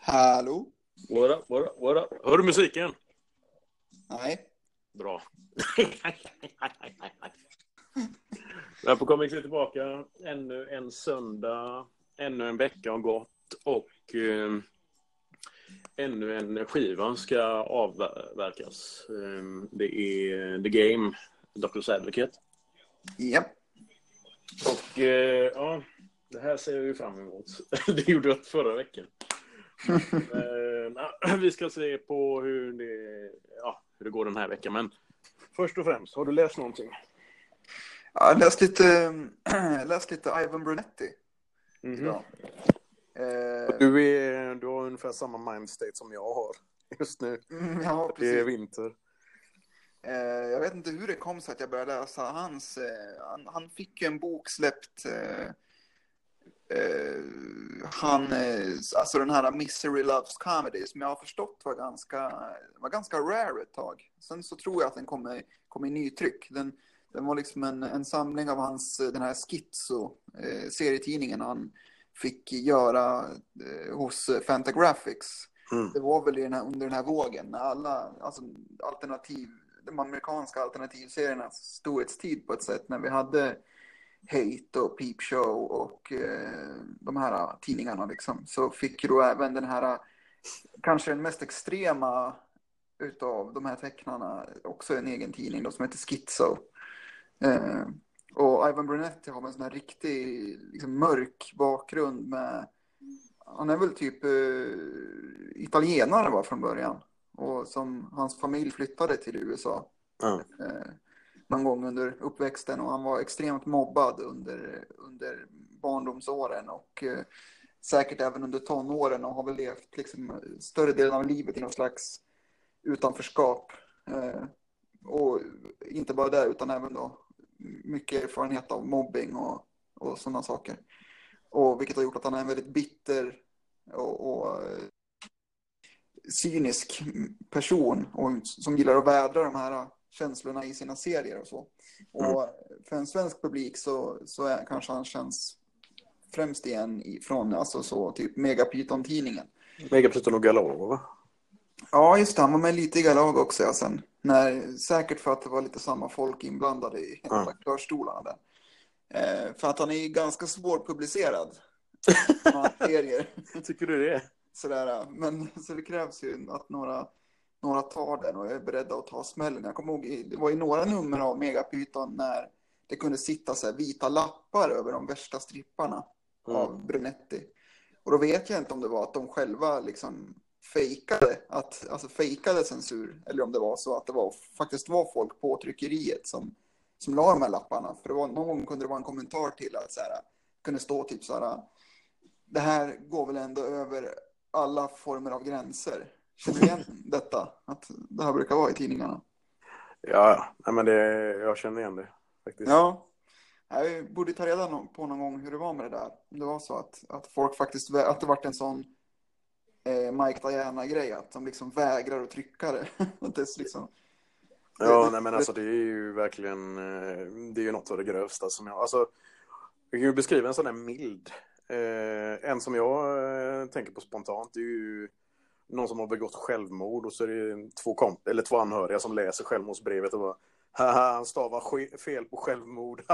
Hallå? What up, what up, what up? Hör du musiken? Nej. Bra. Där på Comics är tillbaka. Ännu en söndag. Ännu en vecka har gått. Och ännu en skiva ska avverkas. Det är The Game, Dr. Advocate. Japp. Och ja, det här ser jag ju fram emot. Det gjorde jag förra veckan. Vi ska se på hur det går den här veckan. Men först och främst, har du läst någonting? Ja, jag läst lite Ivan Brunetti idag. Du har ungefär samma mindstate som jag har just nu. Ja, det precis. är vinter. Jag vet inte hur det kom så att jag började läsa hans. Han fick ju en bok släppt. Alltså den här Misery Loves Comedy som jag har förstått var ganska rare ett tag. Sen så tror jag att den kom i nytryck. Den var liksom en samling av den här Schizo serietidningen han fick göra hos Fantagraphics. Det var väl under den här vågen när alla de amerikanska alternativseriernas storhetstid på ett sätt, när vi hade Hate och Peep Show och de här tidningarna liksom, så fick då även den här kanske den mest extrema utav de här tecknarna också en egen tidning då, som heter Schizo. Och Ivan Brunetti har en sån här riktig liksom, mörk bakgrund med, han är väl typ italienare från början, och som hans familj flyttade till USA någon gång under uppväxten, och han var extremt mobbad under barndomsåren och säkert även under tonåren, och har väl levt liksom större delen av livet i någon slags utanförskap, och inte bara det utan även då mycket erfarenhet av mobbing och sådana saker, och vilket har gjort att han är en väldigt bitter och cynisk person, och som gillar att vädra de här känslorna i sina serier och så. Och för en svensk publik så är kanske han känns främst igen från alltså så typ Megapyton-tidningen. Megapyton och Galag, va? Ja, just det. Han var med lite i Galag också sen. Säkert för att det var lite samma folk inblandade i redaktörstolarna där. För att han är ganska svårpublicerad. Serier. Tycker du det? Sådär, men så det krävs ju att några tar den och är beredda att ta smällen. Jag kommer ihåg, det var i några nummer av Megapyton när det kunde sitta så här vita lappar över de värsta stripparna av Brunetti. Och då vet jag inte om det var att de själva liksom fejkade censur, eller om det var så att det faktiskt var folk på tryckeriet som la de här lapparna. För någon gång kunde det vara en kommentar till att så här, kunde stå typ så här: det här går väl ändå över alla former av gränser. Känner du igen detta? Att det här brukar vara i tidningarna? Ja, men jag känner igen det faktiskt. Ja, jag borde ta reda på någon gång hur det var med det där. Om det var så att folk faktiskt, att det varit en sån Mike Diana-grej, att de liksom vägrar att trycka det. Det liksom, alltså det är ju verkligen, det är ju något av det grövsta som jag kan ju beskriva en sån där mild. En som jag tänker på spontant är ju någon som har begått självmord, och så är det två anhöriga som läser självmordsbrevet och bara han stavar fel på självmord.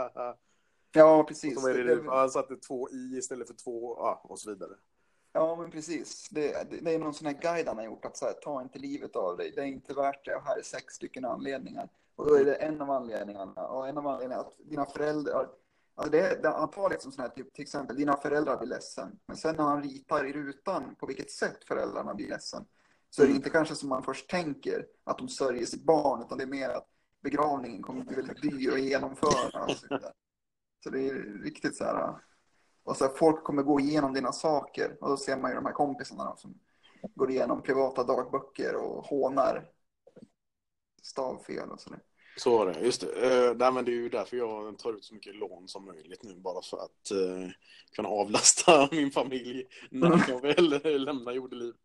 Ja, precis. Och så är det han satte 2 i istället för 2 och så vidare. Ja, men precis. Det är någon sån här guide han har gjort, att så här, ta inte livet av dig. Det är inte värt det. Och här är 6 stycken anledningar. Och då är det en av anledningarna. Och en av anledningarna är att dina föräldrar... Alltså han tar liksom sån här typ, till exempel, dina föräldrar blir ledsen. Men sen när han ritar i rutan på vilket sätt föräldrarna blir ledsen, så är det inte kanske som man först tänker att de sörjer sitt barn, utan det är mer att begravningen kommer bli väldigt dyr att genomföra. Och så det är riktigt så här... Och så här, folk kommer gå igenom dina saker, och då ser man ju de här kompisarna då, som går igenom privata dagböcker och hånar stavfel och sådär. Så var det, just det. Men det är ju därför jag tar ut så mycket lån som möjligt nu, bara för att kunna avlasta min familj när jag väl lämnar jordelivet.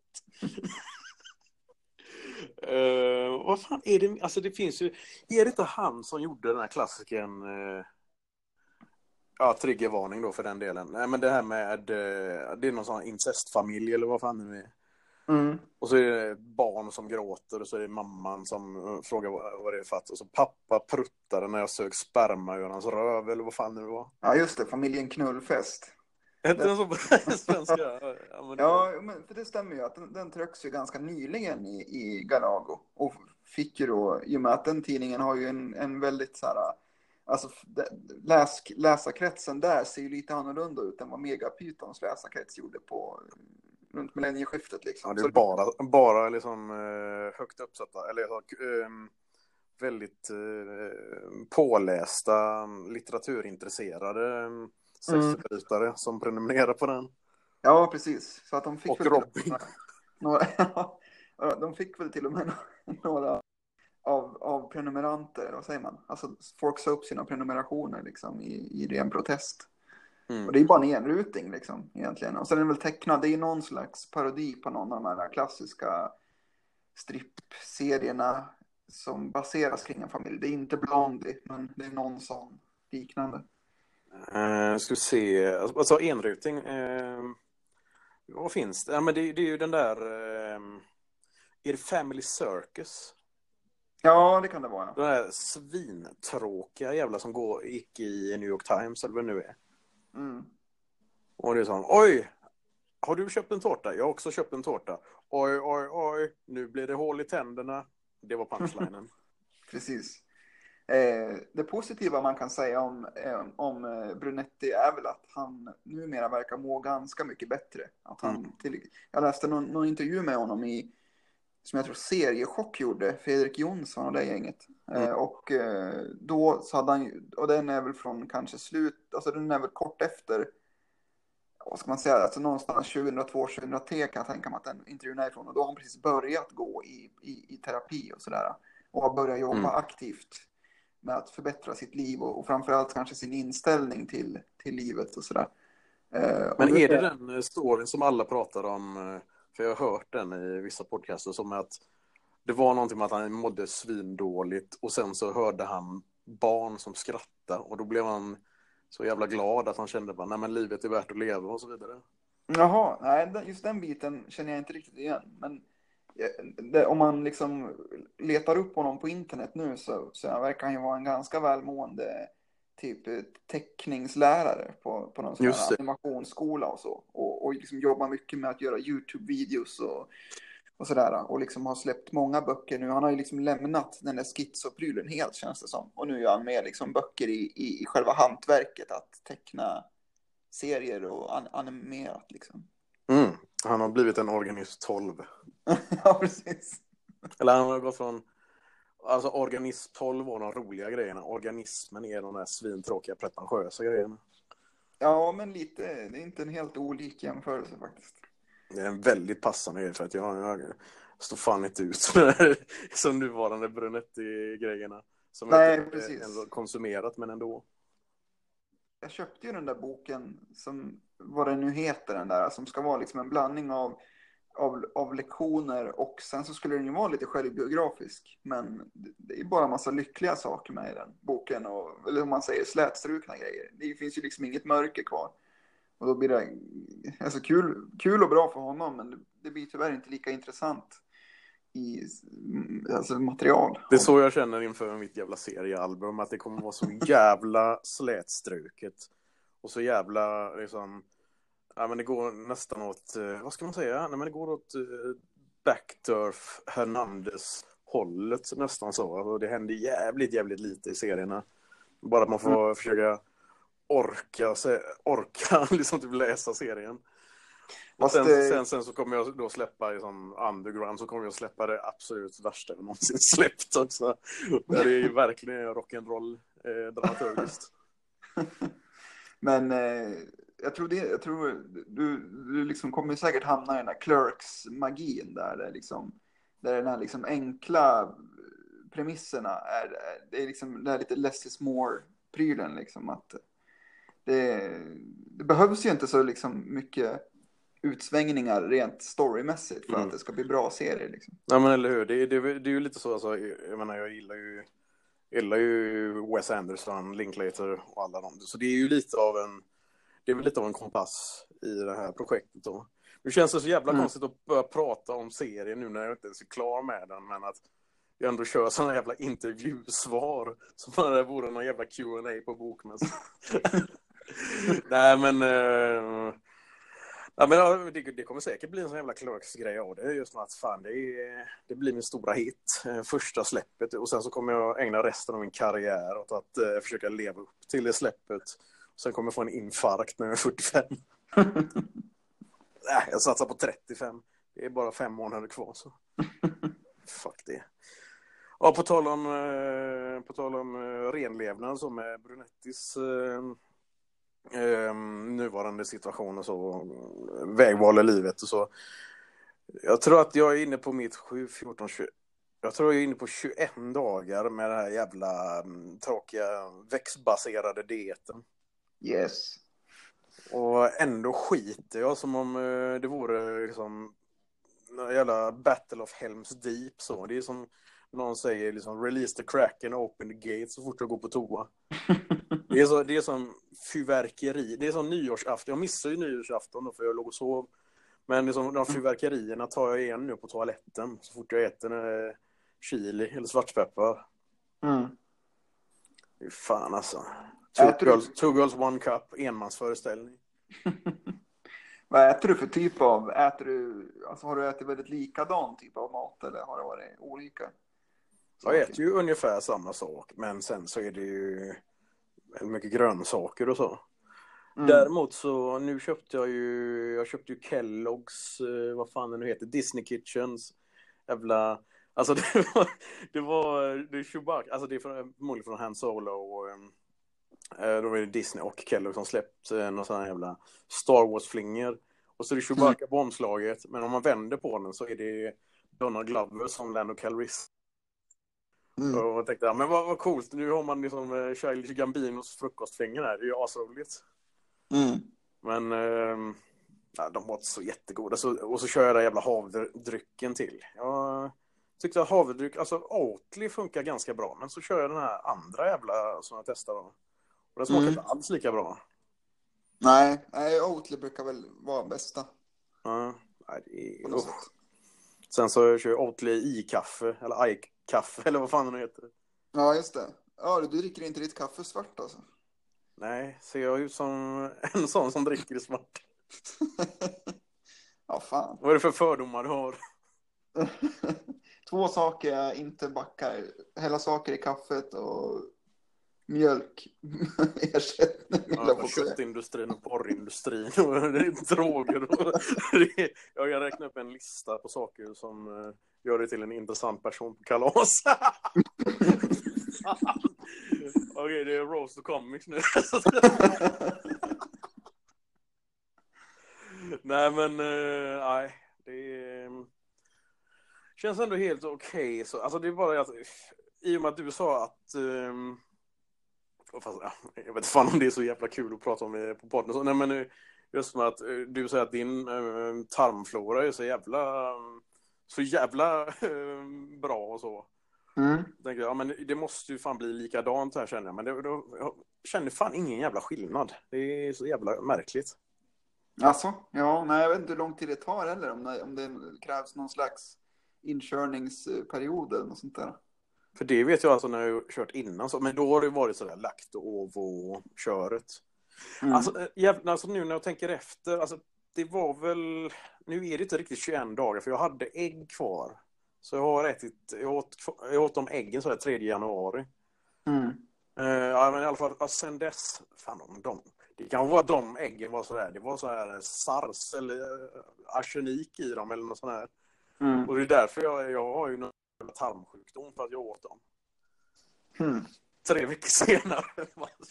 Vad fan är det? Alltså det finns ju... Är det inte han som gjorde den här klassiken Ja, triggervarning då för den delen. Nej, men det här med det är någon sån incestfamilj eller vad fan det nu är. Mm. Och så är det ett barn som gråter och så är det mamman som frågar vad det är för att. Och så pappa pruttade när jag sög sperma ur hans röv eller vad fan det var. Ja, just det. Familjen Knullfest. Hette den så på svenska? Ja, men Ja, men för det stämmer ju att den trycks ju ganska nyligen i Galago. Och fick ju då, i och med att den tidningen har ju en väldigt så här, alltså läsarkretsen där ser ju lite annorlunda ut än vad Megapytons läsarkrets gjorde runt millennieskiftet liksom. Ja, det är bara liksom högt uppsatta, eller väldigt pålästa, litteraturintresserade sexförbrytare som prenumererar på den. Ja, precis. Så att de fick Och väl Robin. de fick väl till och med några av prenumeranter, vad säger man? Alltså folk sa upp sina prenumerationer liksom i ren protest. Mm. Och det är bara en enruting liksom egentligen. Och sen är den väl tecknad, det är någon slags parodi på någon av de här klassiska strippserierna som baseras kring en familj. Det är inte Blondie, men det är någon sån liknande. Ska vi se, alltså enruting, vad finns det? Ja, men det är ju den där, är det Family Circus? Ja, det kan det vara. Den där svintråkiga jävla som gick i New York Times eller vad det nu är. Mm. Och det är sån, oj, har du köpt en tårta? Jag har också köpt en tårta. Oj, oj, oj, nu blir det hål i tänderna. Det var punchlinen. Precis. Det positiva man kan säga om Brunetti är väl att han numera verkar må ganska mycket bättre. Att jag läste någon intervju med honom som jag tror Seriechock gjorde, Fredrik Jonsson och det gänget. Och då så hade han, och den är väl från kanske alltså den är väl kort efter, vad ska man säga, alltså någonstans 2002-2003 kan jag tänka mig att den intervjun är ifrån. Och då har han precis börjat gå i terapi och sådär. Och har börjat jobba aktivt med att förbättra sitt liv och framförallt kanske sin inställning till livet och sådär. Men är det den storyn som alla pratar om, för jag har hört den i vissa podcaster, som att det var någonting med att han mådde svindåligt och sen så hörde han barn som skrattade och då blev han så jävla glad att han kände bara, nej men livet är värt att leva och så vidare. Jaha, nej, just den biten känner jag inte riktigt igen. Men om man liksom letar upp honom på internet nu så verkar han ju vara en ganska välmående typ teckningslärare på någon sån här animationsskola och så. Och liksom jobbar mycket med att göra YouTube-videos och sådär. Och liksom har släppt många böcker nu. Han har ju liksom lämnat den där schizoprylen helt, känns det som. Och nu gör han med liksom böcker i själva hantverket att teckna serier och animerat liksom. Han har blivit en organism 12. Ja, precis. Eller han har gått från, alltså organism 12 var de roliga grejerna. Organismen är de där svintråkiga pretentiösa grejerna. Ja, men lite, det är inte en helt olik jämförelse faktiskt. Det är en väldigt passande grej för att jag står fan inte ut som nuvarande Brunetti-grejerna. Som Nej, jag precis. inte konsumerat, men ändå. Jag köpte ju den där boken som, vad det nu heter den där, som ska vara liksom en blandning av lektioner och sen så skulle den ju vara lite självbiografisk. Men det är bara en massa lyckliga saker med i den boken och, eller om man säger slätstrukna grejer. Det finns ju liksom inget mörker kvar. Och då blir det alltså kul och bra för honom, men det blir tyvärr inte lika intressant i alltså material. Det är så jag känner inför mitt jävla seriealbum, att det kommer vara så jävla slätstruket och så jävla liksom, ja men det går nästan åt, vad ska man säga, nej men det går åt Backturf Hernandez hållet nästan så, och det händer jävligt lite i serierna, bara att man får försöka orka liksom typ läsa serien. Och sen så kommer jag då släppa liksom underground, så kommer jag släppa det absolut värsta jag någonsin släppt också. Det är ju verkligen rock'n'roll dramaturgiskt. Men jag tror du liksom kommer säkert hamna i den där Clerks-magin där den här liksom enkla premisserna det är liksom det är lite less is more-prylen liksom, att det behövs ju inte så liksom mycket utsvängningar rent storymässigt för att det ska bli bra serier liksom. Ja men eller hur, det är ju lite så, alltså, jag menar jag gillar ju gillar ju Wes Anderson, Linklater och alla dem. Så det är ju lite av en kompass i det här projektet då. Nu känns det så jävla konstigt att börja prata om serien nu när jag inte ens är klar med den, men att jag ändå kör sådana jävla intervjusvar som om det vore någon jävla Q&A på Bokmässan. Nej, men det kommer säkert bli en sån jävla Clerks-grej av det. Det är just att fan, det blir min stora hit, första släppet, och sen så kommer jag ägna resten av min karriär åt att försöka leva upp till det släppet. Sen kommer jag få en infarkt när jag är 45. Nej, jag satsar på 35. Det är bara 5 månader kvar så. Fuck det. Ja, på tal om renlevnad som är Brunettis nuvarande situation och så, vägval i livet och så. Jag tror att jag är inne på mitt 7-14-20. Jag tror jag är inne på 21 dagar med den här jävla tråkiga växtbaserade dieten. Yes. Och ändå skiter jag som om det vore liksom en jävla Battle of Helm's Deep så. Det är som någon säger liksom, release the Kraken, open the gate så fort jag går på toa. Det är som fyrverkeri. Det är som nyårsafton. Jag missar ju nyårsafton då för jag låg och sov. Men liksom, de fyrverkerierna tar jag igen nu på toaletten så fort jag äter chili eller svartpeppar. Det är fan alltså. Two girls, one cup, enmansföreställning. Vad äter du för typ av, har du ätit väldigt likadan typ av mat eller har det varit olika? Jag äter ju ungefär samma sak, men sen så är det ju mycket grönsaker och så. Däremot så nu köpte jag köpte Kellogg's, vad fan det nu heter, Disney Kitchens jävla, alltså det är Chewbacca, alltså det är förmodligen från Han Solo och då var det Disney och Kellogg som släppt någon sån här jävla Star Wars-flingor. Och så är det Chewbacca på omslaget. Men om man vänder på den så är det Donald Glover som Lando Calrissian. Och jag tänkte, ja, men vad coolt. Nu har man liksom Childish Gambinos frukostflingor här. Det är ju asroligt. Men de var inte så jättegoda. Och så kör jag den jävla havredrycken till. Jag tyckte att havredryck, alltså Oatly funkar ganska bra. Men så kör jag den här andra jävla som jag testade då. Och det smakar inte alls lika bra. Nej, Oatly brukar väl vara bästa. Ja, det är... Sen så kör jag Oatly i kaffe, eller i-kaffe, eller vad fan det nu heter. Ja, just det. Ja, du dricker inte ditt kaffe svart alltså? Nej, ser jag ut som en sån som dricker det svart? Ja, fan. Vad är det för fördomar du har? 2 saker jag inte backar. Hälla saker i kaffet och mjölk ersättning. Ja, köttindustrin och porrindustrin och droger. Jag kan räkna upp en lista på saker som gör det till en intressant person på kalas. Okej, det är Roast of Comics nu. Nej, men nej, det känns ändå helt okej. Så, alltså det är bara att i och med att du sa att jag vet inte fan om det är så jävla kul att prata om på podden. Nej, men just med att du säger att din tarmflora är så jävla bra och så. Tänker jag, ja, men det måste ju fan bli likadant här känner jag. Men jag känner fan ingen jävla skillnad. Det är så jävla märkligt. Alltså, ja, nej, jag vet inte hur lång tid det tar heller. Om det krävs någon slags inkörningsperiod eller något sånt där. För det vet jag alltså när jag har kört innan. Men då har det varit sådär lakt och ovo-köret. Alltså nu när jag tänker efter. Alltså det var väl... Nu är det inte riktigt 21 dagar. För jag hade ägg kvar. Så jag åt de äggen så här 3 januari. Ja, men i alla fall sen dess. Fan om dem. Det kan vara de äggen var sådär. Det var så här sars eller arsenik i dem eller något sånt här. Och det är därför jag har ju någon tarmsjukdom för att jag åt dem. 3 veckor senare.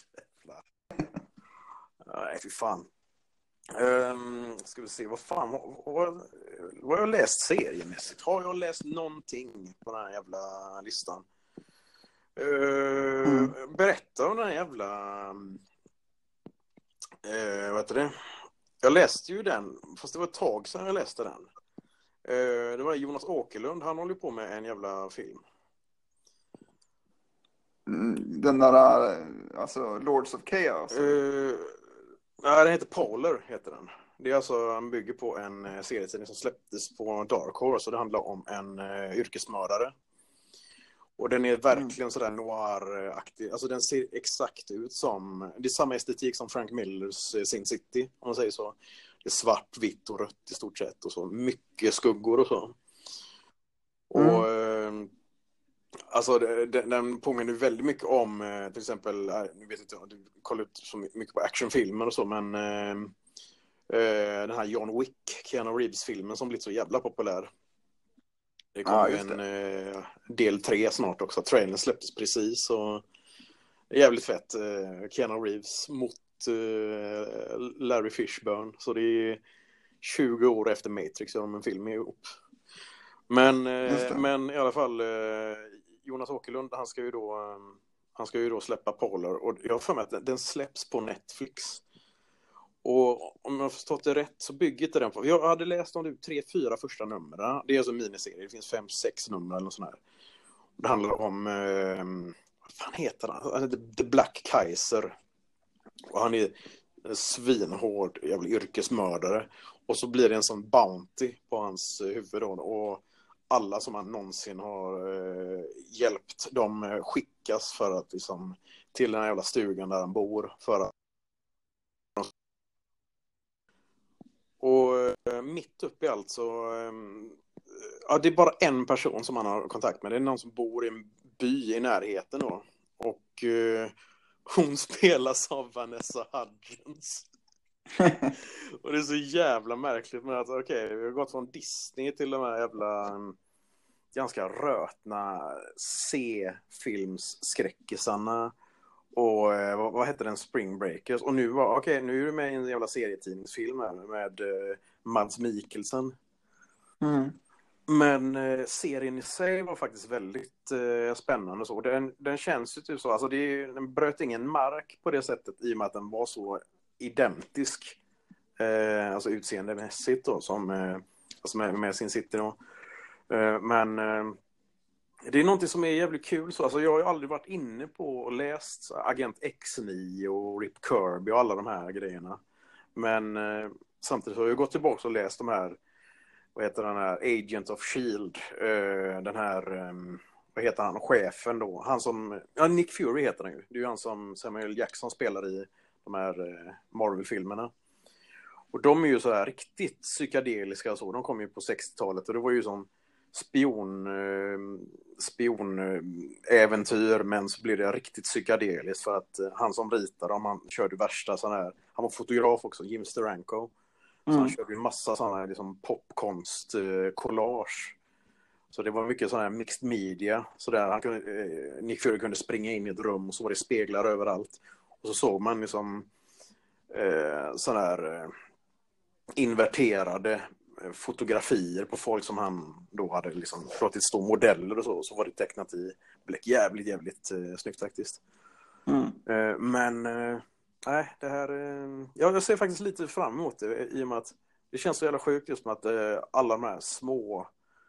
Nej, fy fan. Ska vi se, vad fan vad har jag läst seriemässigt? Har jag läst någonting på den här jävla listan? Berätta om den här jävla vad heter det? Jag läste ju den, fast det var ett tag sedan jag läste den. Det var Jonas Åkerlund, han håller på med en jävla film. Den där, alltså Lords of Chaos. Nej, den heter Polar, heter den. Det är alltså, han bygger på en serietidning som släpptes på Dark Horse, och det handlar om en yrkesmördare. Och den är verkligen sådär noir-aktig. Alltså den ser exakt ut som, det är samma estetik som Frank Millers Sin City, om man säger så. Det är svart, vitt och rött i stort sett och så. Mycket skuggor och så. Och alltså den påminner väldigt mycket om till exempel, nu vet inte, du kollar ut så mycket på actionfilmer och så, men den här John Wick, Keanu Reeves-filmen som blivit så jävla populär. Det kommer ju en del 3 snart också. Trailern släpptes precis, och det är jävligt fett. Keanu Reeves mot Larry Fishburne, så det är 20 år efter Matrix gör de en film ihop. Men i alla fall Jonas Åkerlund, han ska ju då släppa Polar, och jag har för mig att den släpps på Netflix. Och om jag har förstått det rätt så bygger inte den på... Jag hade läst om det 3-4 första numren. Det är alltså miniserie. Det finns 5-6 nummer eller något sånt här. Det handlar om... vad fan heter han? Han heter The Black Kaiser. Och han är svinhård jävla yrkesmördare. Och så blir det en sån bounty på hans huvud då. Och alla som han någonsin har hjälpt, de skickas för att liksom, till den här jävla stugan där han bor. För att... Och mitt uppe i allt så... ja, det är bara en person som han har kontakt med. Det är någon som bor i en by i närheten då. Och hon spelas av Vanessa Hudgens. Och det är så jävla märkligt med att okej, vi har gått från Disney till de här jävla ganska rötna C-filmsskräckisarna. Och vad heter den? Spring Breakers. Och nu nu är du med i en jävla serietidningsfilm här med Mads Mikkelsen. Men serien i sig var faktiskt väldigt spännande. Så. Den känns ju typ så. Alltså den bröt ingen mark på det sättet i och med att den var så identisk. Alltså utseendemässigt då, som alltså med Sin City då. Men det är någonting som är jävligt kul. Så. Alltså, jag har ju aldrig varit inne på och läst Agent X9 och Rip Kirby och alla de här grejerna. Men samtidigt har jag gått tillbaka och läst de här, vad heter den här, Agent of Shield. Den här, vad heter han, chefen då. Han som, ja, Nick Fury heter han ju. Det är ju han som Samuel Jackson spelar i de här Marvel-filmerna. Och de är ju så här riktigt psykedeliska och så. De kom ju på 60-talet och det var ju som spionäventyr, men så blev det riktigt psykedeliskt för att han som ritar dem, han körde värsta sån här, han var fotograf också, Jim Steranko. Så han körde ju massa sån här liksom popkonst, collage. Så det var mycket sån här mixed media, så där Nick Fury kunde springa in i ett rum och så var det speglar överallt. Och så såg man liksom sån här inverterade fotografier på folk som han då hade liksom låtit stå modeller och så var det tecknat i bläck. Jävligt snyggt faktiskt. Men nej, det här jag ser faktiskt lite fram emot det i och med att det känns så jävla sjukt just med att alla de här små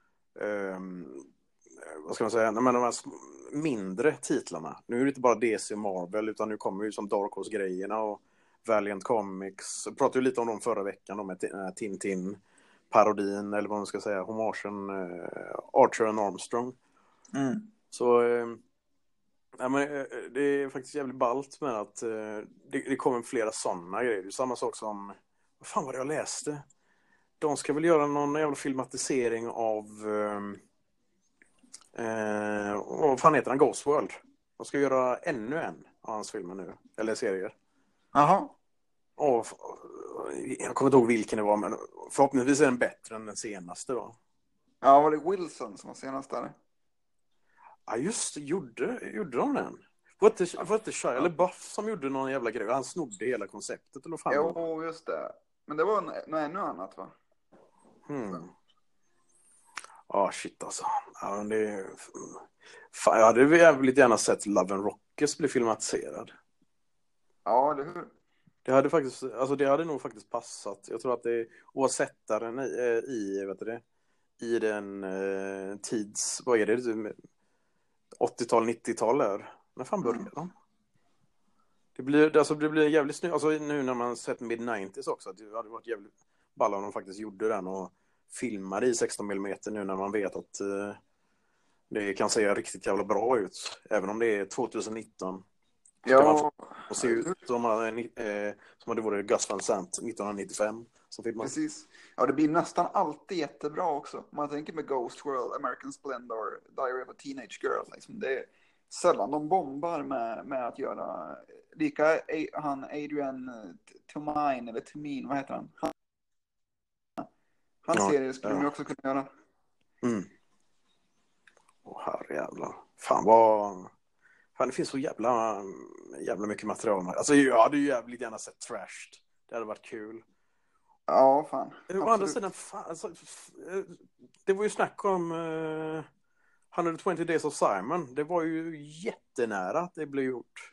vad ska man säga, de här mindre titlarna. Nu är det inte bara DC och Marvel utan nu kommer ju som Dark Horse-grejerna och Valiant Comics. Jag pratade ju lite om dem förra veckan om Tintin-parodin eller vad man ska säga, homagen Archer and Armstrong. Så ja, men, det är faktiskt jävligt ballt med att det kommer flera sådana grejer. Det är samma sak som, vad fan var det jag läste? De ska väl göra någon jävla filmatisering av vad fan heter han? Ghost World. De ska göra ännu en av hans filmer nu, eller serier. Jaha. Jag kommer inte ihåg vilken det var, men förhoppningsvis är den bättre än den senaste då. Ja, var det Wilson som var senast där? Ja, just det. Gjorde de den? Var inte Shia LaBeouf som gjorde någon jävla grej? Han snodde hela konceptet, eller fan? Jo, just det. Men det var något ännu annat, va? Shit alltså. Ja, men det... Fan, jag hade jävligt gärna sett Love and Rockets bli filmatiserad. Ja, eller hur? Det hade nog faktiskt passat. Jag tror att det oavsett den i den tids, vad är det, 80-tal, 90-tal där. När fan börjar de? Det blir jävligt snyggt. Alltså nu när man sett mid-90s också. Att det hade varit jävligt ball om de faktiskt gjorde den och filmade i 16 mm nu när man vet att det kan se riktigt jävla bra ut. Även om det är 2019. Ja, Och se ut som hade varit Gus Van Sant 1995. precis. Ja, det blir nästan alltid jättebra också. Om man tänker med Ghost World, American Splendor, Diary of a Teenage Girl. Liksom. Det är sällan de bombar med att göra... Lika han Adrian Tomine, eller Tomine, vad heter han? Hans serie skulle de också kunna göra. Herrejävlar. Fan, det finns så jävla mycket material. Alltså jag hade ju jävligt gärna sett Trashed. Det hade varit kul. Ja, fan. Å andra sidan, det var ju snack om 120 Days of Simon. Det var ju jättenära att det blev gjort.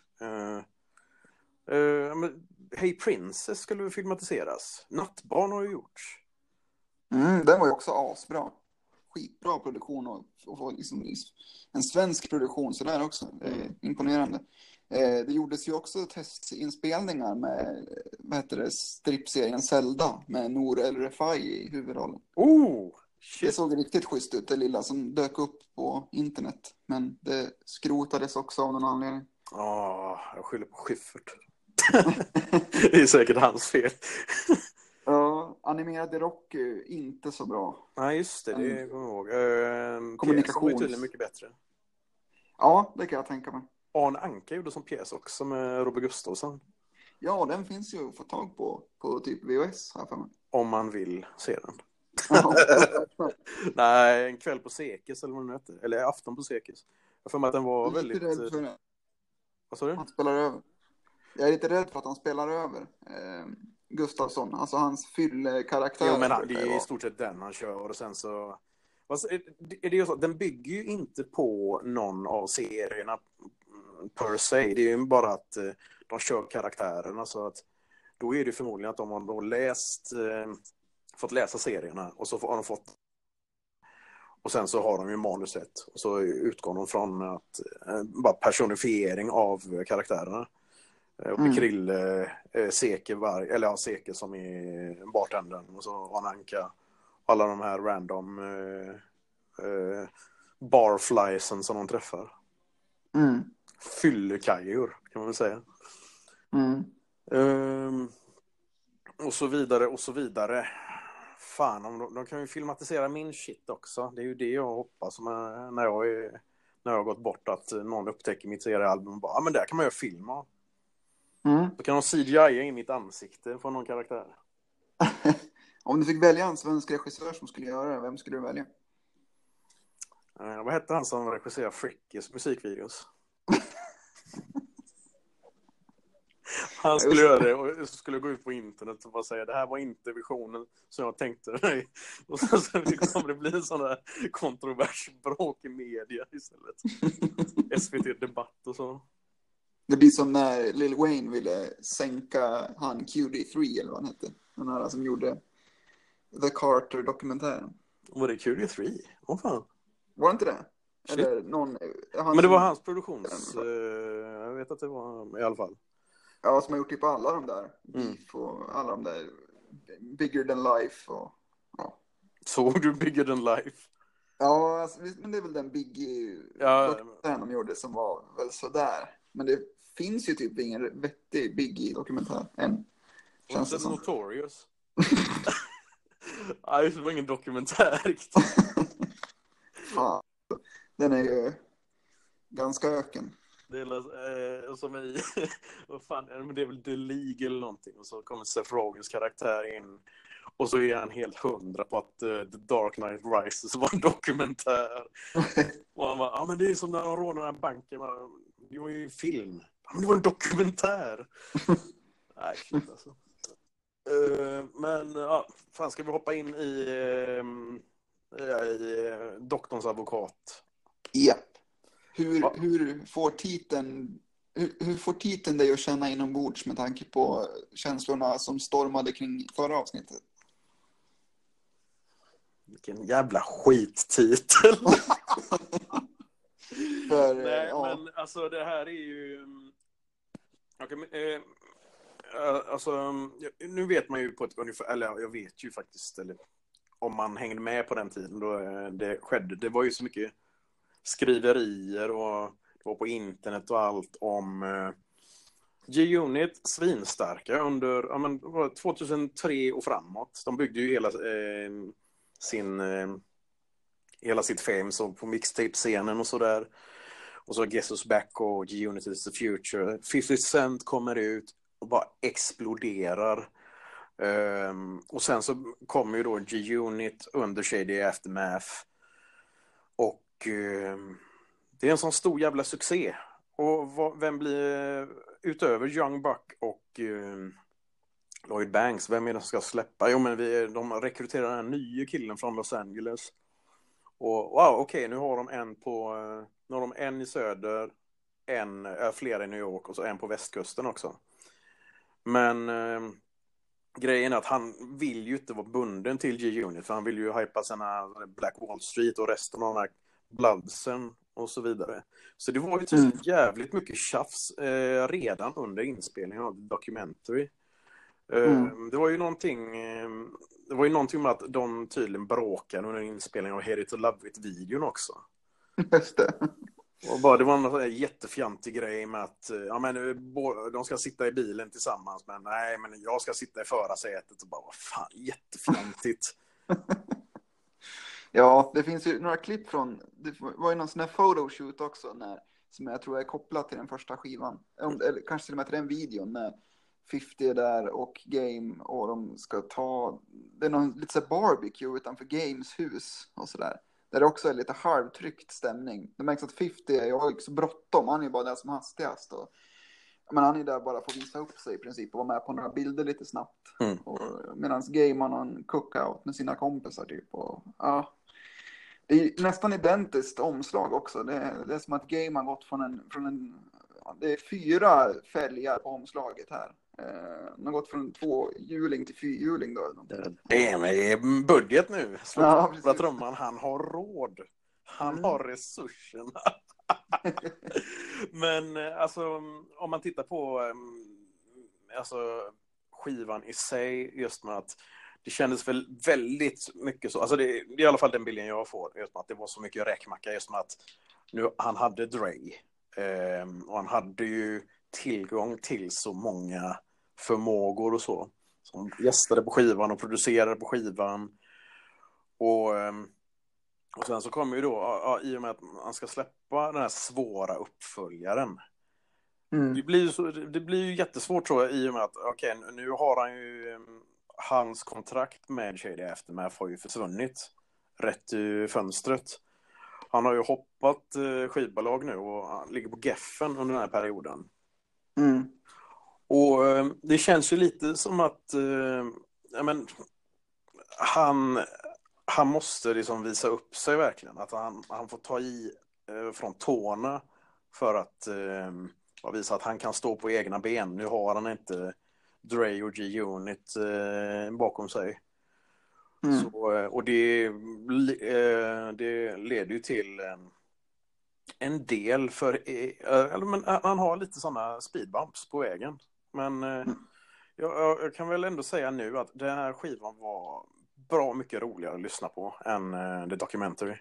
Hey Princess skulle filmatiseras. Nattbarn har ju gjorts. Den var ju också asbra. Skitbra produktion och liksom en svensk produktion så där också. Imponerande. Det gjordes ju också testinspelningar med strippserien Zelda med Nour El Refai i huvudrollen. Shit. Det såg riktigt schysst ut, det lilla som dök upp på internet. Men det skrotades också av någon anledning. Jag skyller på Schyffert. Det är säkert hans fel. Ja, animerade Rock är inte så bra. Nej, just det kommer jag ihåg. Kommunikations... Pjäsen var tydligen mycket bättre. Ja, det kan jag tänka mig. Arne Anka gjorde som pjäs också med Robert Gustafsson. Ja, den finns ju att få tag på typ VHS här för mig. Om man vill se den. Ja. Nej, En kväll på Sekis eller vad den heter. Eller Afton på Sekis. Jag får med att den var väldigt... Rädd för det. Vad sa du? Han spelar över. Jag är lite rädd för att han spelar över Gustafsson. Alltså hans fyllekaraktär. Jo, men det är i stort sett den han kör. Och sen så... Är det ju så, den bygger ju inte på någon av serierna per se. Det är ju bara att de kör karaktärerna. Så att då är det förmodligen att de har då fått läsa serierna. Och så har de fått... Och sen så har de ju manuset. Och så utgår de från att bara personifiering av karaktärerna. Och Krille, Seke som är bartendern. Och så Ananka. Alla de här random barfliesen som de träffar. Fyllekajor kan man väl säga. Och så vidare och så vidare. Fan, de kan ju filmatisera min shit också. Det är ju det jag hoppas när jag har gått bort, att någon upptäcker mitt seriealbum och bara, men där kan man göra film av. Då kan de CGI in mitt ansikte på någon karaktär. Om du fick välja en svensk regissör som skulle göra det, vem skulle du välja? Vad hette han som regisserar Frickes musikvideos? Han skulle göra det och skulle gå ut på internet och bara säga, det här var inte visionen som jag tänkte mig. Och så kommer det bli en sån där kontroversbråk i media istället. SVT Debatt och så. Det blir som när Lil Wayne ville sänka han QD3 eller vad han hette. Den här som gjorde The Carter-dokumentären. Var det QD3? Fan. Var det inte det? Shit. Eller någon, men det var hans produktions... jag vet att det var i alla fall. Ja, som har gjort typ alla de där. Beef och alla de där Bigger Than Life. Och, ja. Såg du Bigger Than Life? Ja, alltså, men det är väl den Biggie-dokumentären de gjorde som var väl sådär. Men det finns ju typ ingen vettig Biggie-dokumentär än. Känns det som. Notorious. Nej, det var ingen dokumentär riktigt. Fan, den är ju ganska öken. Det är som i vad fan är det, men det är väl The League eller någonting, och så kommer Seth Rogans karaktär in och så är han helt 100 på att The Dark Knight Rises var en dokumentär. Och han bara, men det är som när de rånar den här banken, det var ju en film. Men det var en dokumentär. Nej, shit alltså. Men ja, fan, ska vi hoppa in i doktorns advokat? Ja. Hur får titeln dig att känna inombords med tanke på känslorna som stormade kring förra avsnittet? Vilken jävla skittitel. För, Nej, ja. men alltså det här är ju... Alltså, nu vet man ju på ett ungefär, eller jag vet ju faktiskt, eller om man hängde med på den tiden då det skedde. Det var ju så mycket skriverier och det var på internet och allt om G-Unit svinstarka under det var 2003 och framåt. De byggde ju hela sitt fame så på mixtape-scenen och sådär. Och så Guess Who's Back och G-Unit is the future. 50 Cent kommer ut och bara exploderar. Och sen så kommer ju då G-Unit under Shady Aftermath. Och det är en sån stor jävla succé. Och vem blir utöver Young Buck och Lloyd Banks, vem är det som ska släppa? Jo, men de rekryterar den här nya killen från Los Angeles. Och wow, okej, nu har de en i söder, flera i New York och så en på västkusten också. Men grejen är att han vill ju inte vara bunden till G-Unit, för han vill ju hypa sina Black Wall Street och resten av den här Bloodsen och så vidare. Så det var ju tydligen jävligt mycket tjafs redan under inspelningen av Documentary. Det var ju någonting med att de tydligen bråkade under inspelningen av Hate It or Love It-videon också. Just det. Och det var en sån jättefjantig grej med att de ska sitta i bilen tillsammans, men nej, men jag ska sitta i förarsätet och bara, vad fan, jättefjantigt. Ja, det finns ju några klipp det var ju någon sån här photoshoot också som jag tror är kopplat till den första skivan. Eller kanske till och med till den videon när 50 är där och Game och de ska det är någon lite så barbecue utanför Games hus och sådär. Där det också är lite halvtryckt stämning. Det märks att 50 är så bråttom, han är ju bara där som hastigast. Men han är där bara för att visa upp sig i princip och vara med på några bilder lite snabbt. Medan Game har en cookout med sina kompisar typ. Och, ja. Det är nästan identiskt omslag också. Det är som att Game har gått det är 4 fälgar på omslaget här. De har gått från 2-hjuling till 4-hjuling då. Det är budget nu. Ja, trumman, han har råd. Han har resurserna. Men alltså, om man tittar på skivan i sig, just med att det kändes väl väldigt mycket så. Alltså det är i alla fall den bilden jag får. Just med att det var så mycket räkmacka. Just med att han hade Dre. Och han hade ju tillgång till så många förmågor och så. Som gästade på skivan och producerade på skivan. Och sen så kommer ju då, i och med att han ska släppa den här svåra uppföljaren. Det blir ju jättesvårt, tror jag, i och med att nu har han ju hans kontrakt med Shady Aftermath har ju försvunnit rätt i fönstret. Han har ju hoppat skivbolag nu och han ligger på Geffen under den här perioden. Och det känns ju lite som att han måste liksom visa upp sig verkligen. Att han får ta i från tårna för att visa att han kan stå på egna ben. Nu har han inte Dre och G-Unit bakom sig. Så, och det leder ju till en del men han har lite sådana speedbumps på vägen. Men jag kan väl ändå säga nu att den här skivan var bra mycket roligare att lyssna på än The Documentary.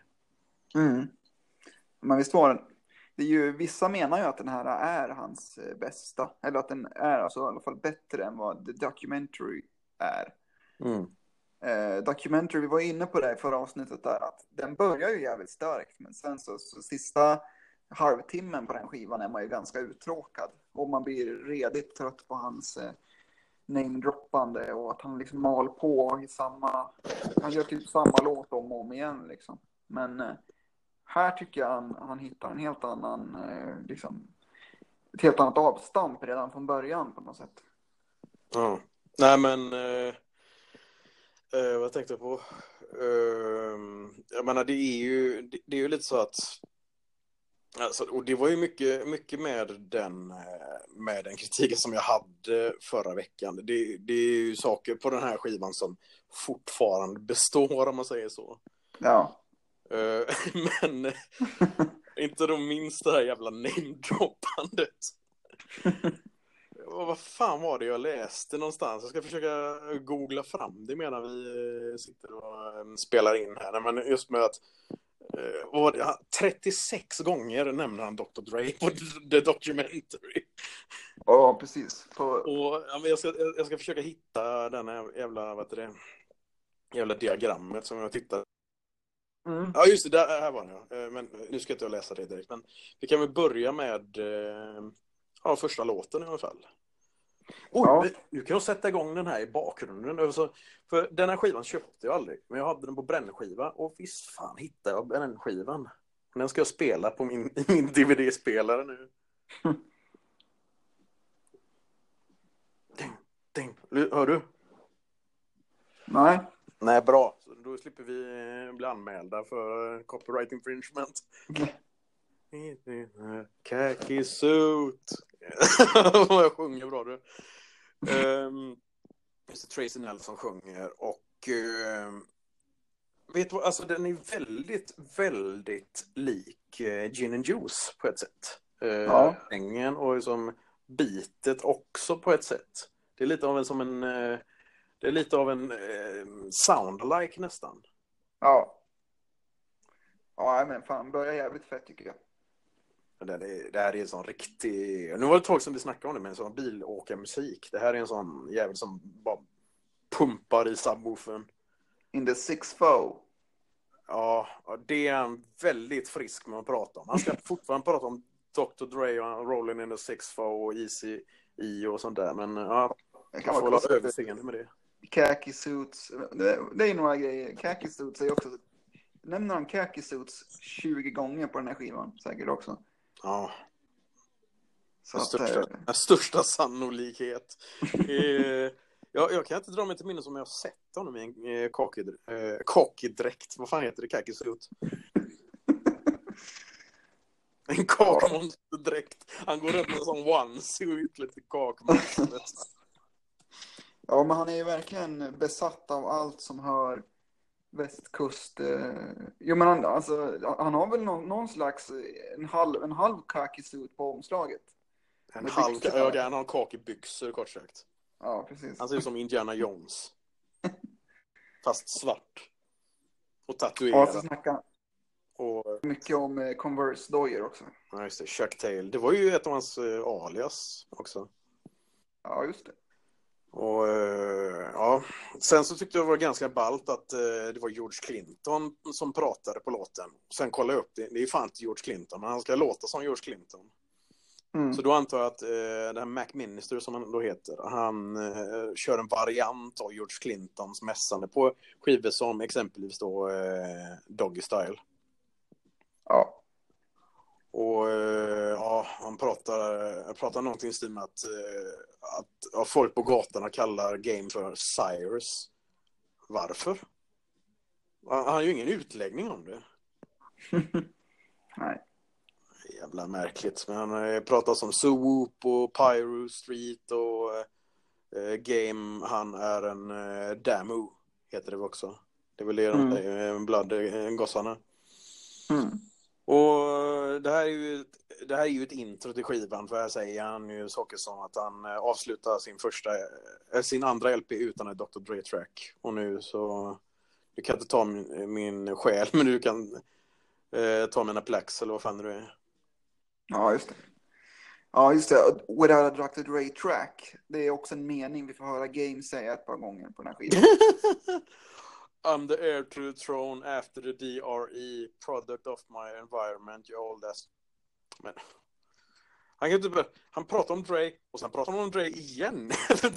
Men visst var den. Det är ju, vissa menar ju att den här är hans bästa. Eller att den är alltså i alla fall bättre än vad The Documentary är. Documentary, vi var inne på det i förra avsnittet där, att den börjar ju jävligt starkt, men sen så sista halvtimmen på den skivan är man ju ganska uttråkad och man blir redigt trött på hans namedroppande och att han liksom mal på han gör typ samma låt om och om igen liksom. Men här tycker jag han hittar en helt annan ett helt annat avstamp redan från början på något sätt. Nej, men vad tänkte jag på? Jag menar, det är ju lite så att alltså, och det var ju mycket med den kritiken som jag hade förra veckan. Det är ju saker på den här skivan som fortfarande består, om man säger så. Ja. Men Inte de minst det här jävla namedroppandet. Vad fan var det jag läste någonstans? Jag ska försöka googla fram det medan vi sitter och spelar in här. Men just med att vad var det? 36 gånger nämner han Dr. Dre på The Documentary. Ja, precis. Och jag ska försöka hitta den här jävla diagrammet som jag tittar. Ja, just det, här var det. Men nu ska inte jag läsa det direkt. Men vi kan väl börja med första låten i alla fall. Nu kan jag sätta igång den här i bakgrunden. För den här skivan köpte jag aldrig. Men jag hade den på brännskiva. Och visst fan hittade jag brännskivan. Den ska jag spela på min DVD-spelare nu. Ding. Hör du? Nej, bra. Så då slipper vi bli anmälda för copyright infringement. Khaki suit. Jag sjunger bra du. Tracy Nelson sjunger och vet du vad, alltså den är väldigt, väldigt lik Gin and Juice på ett sätt. Ängen och som bitet också på ett sätt. Det är lite av en soundlike nästan. Ja, men fan, börjar jävligt fett tycker jag. Det här är en sån riktig... Nu var det ett tag som vi snackade om det, men en sån bilåkarmusik. Det här är en sån jävel som bara pumpar i subwoofern. In the 6-4. Ja, det är en väldigt frisk med att prata om. Han ska fortfarande prata om Dr. Dre och Rolling in the 6-4 och Easy E och sånt där. Men ja, jag kan få hålla överseende med det. Khaki suits. Det är några grejer. Khaki suits är också... Nämner de khaki suits 20 gånger på den här skivan. Säkert också. Ja. Den största sannolikhet. Jag kan inte dra mig till minne som jag har sett honom i en kakidräkt. Vad fan heter det? Kakisuit. En kakmonsterdräkt. Han går runt med en sån onesuit, lite kakmonster. Ja, men han är ju verkligen besatt av allt som hör västkust. Jo, men han har väl någon slags en halv kakisuit på omslaget. Han har kakibyxor kort sagt. Ja, precis. Han ser ut som Indiana Jones. Fast svart. Och tatuerad. Ja, så snackar och mycket om Converse-dojor också. Ja, just det. Chuck Tail. Det var ju ett av hans alias också. Ja, just det. Och sen så tyckte jag det var ganska ballt att det var George Clinton som pratade på låten. Sen kollade jag upp det. Det är fan inte George Clinton, men han ska låta som George Clinton. Så då antar jag att den här Mac Minister som han då heter, han kör en variant av George Clintons mässande på skivor som exempelvis då Doggy Style. Ja. Och han pratar någonting i stil med att folk på gatorna kallar Game för Cyrus. Varför? Han har ju ingen utläggning om det. Nej. Jävla märkligt. Men han pratar som Swoop och Pyro Street och Game. Han är en Damu, heter det också. Det är väl det Blood-gossarna. Och det här är ju ett intro till skivan. För här säger han ju saker som att han avslutar sin andra LP utan ett Dr. Dre-track. Och nu så... Du kan inte ta min själ, men du kan ta mina plax eller vad fan det är. Ja, just det. Ja, just det. Without a Dr. Dre track. Det är också en mening vi får höra Game säga ett par gånger på den här skivan. I'm the heir to the throne after the DRE, product of my environment, you old ass. Men han pratar om Dre och sen pratar han om Dre igen.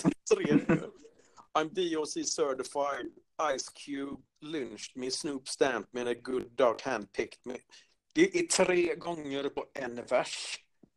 I'm DOC certified, Ice Cube lynched me, Snoop stamped me, and a good dog handpicked me. Det är 3 gånger på en vers.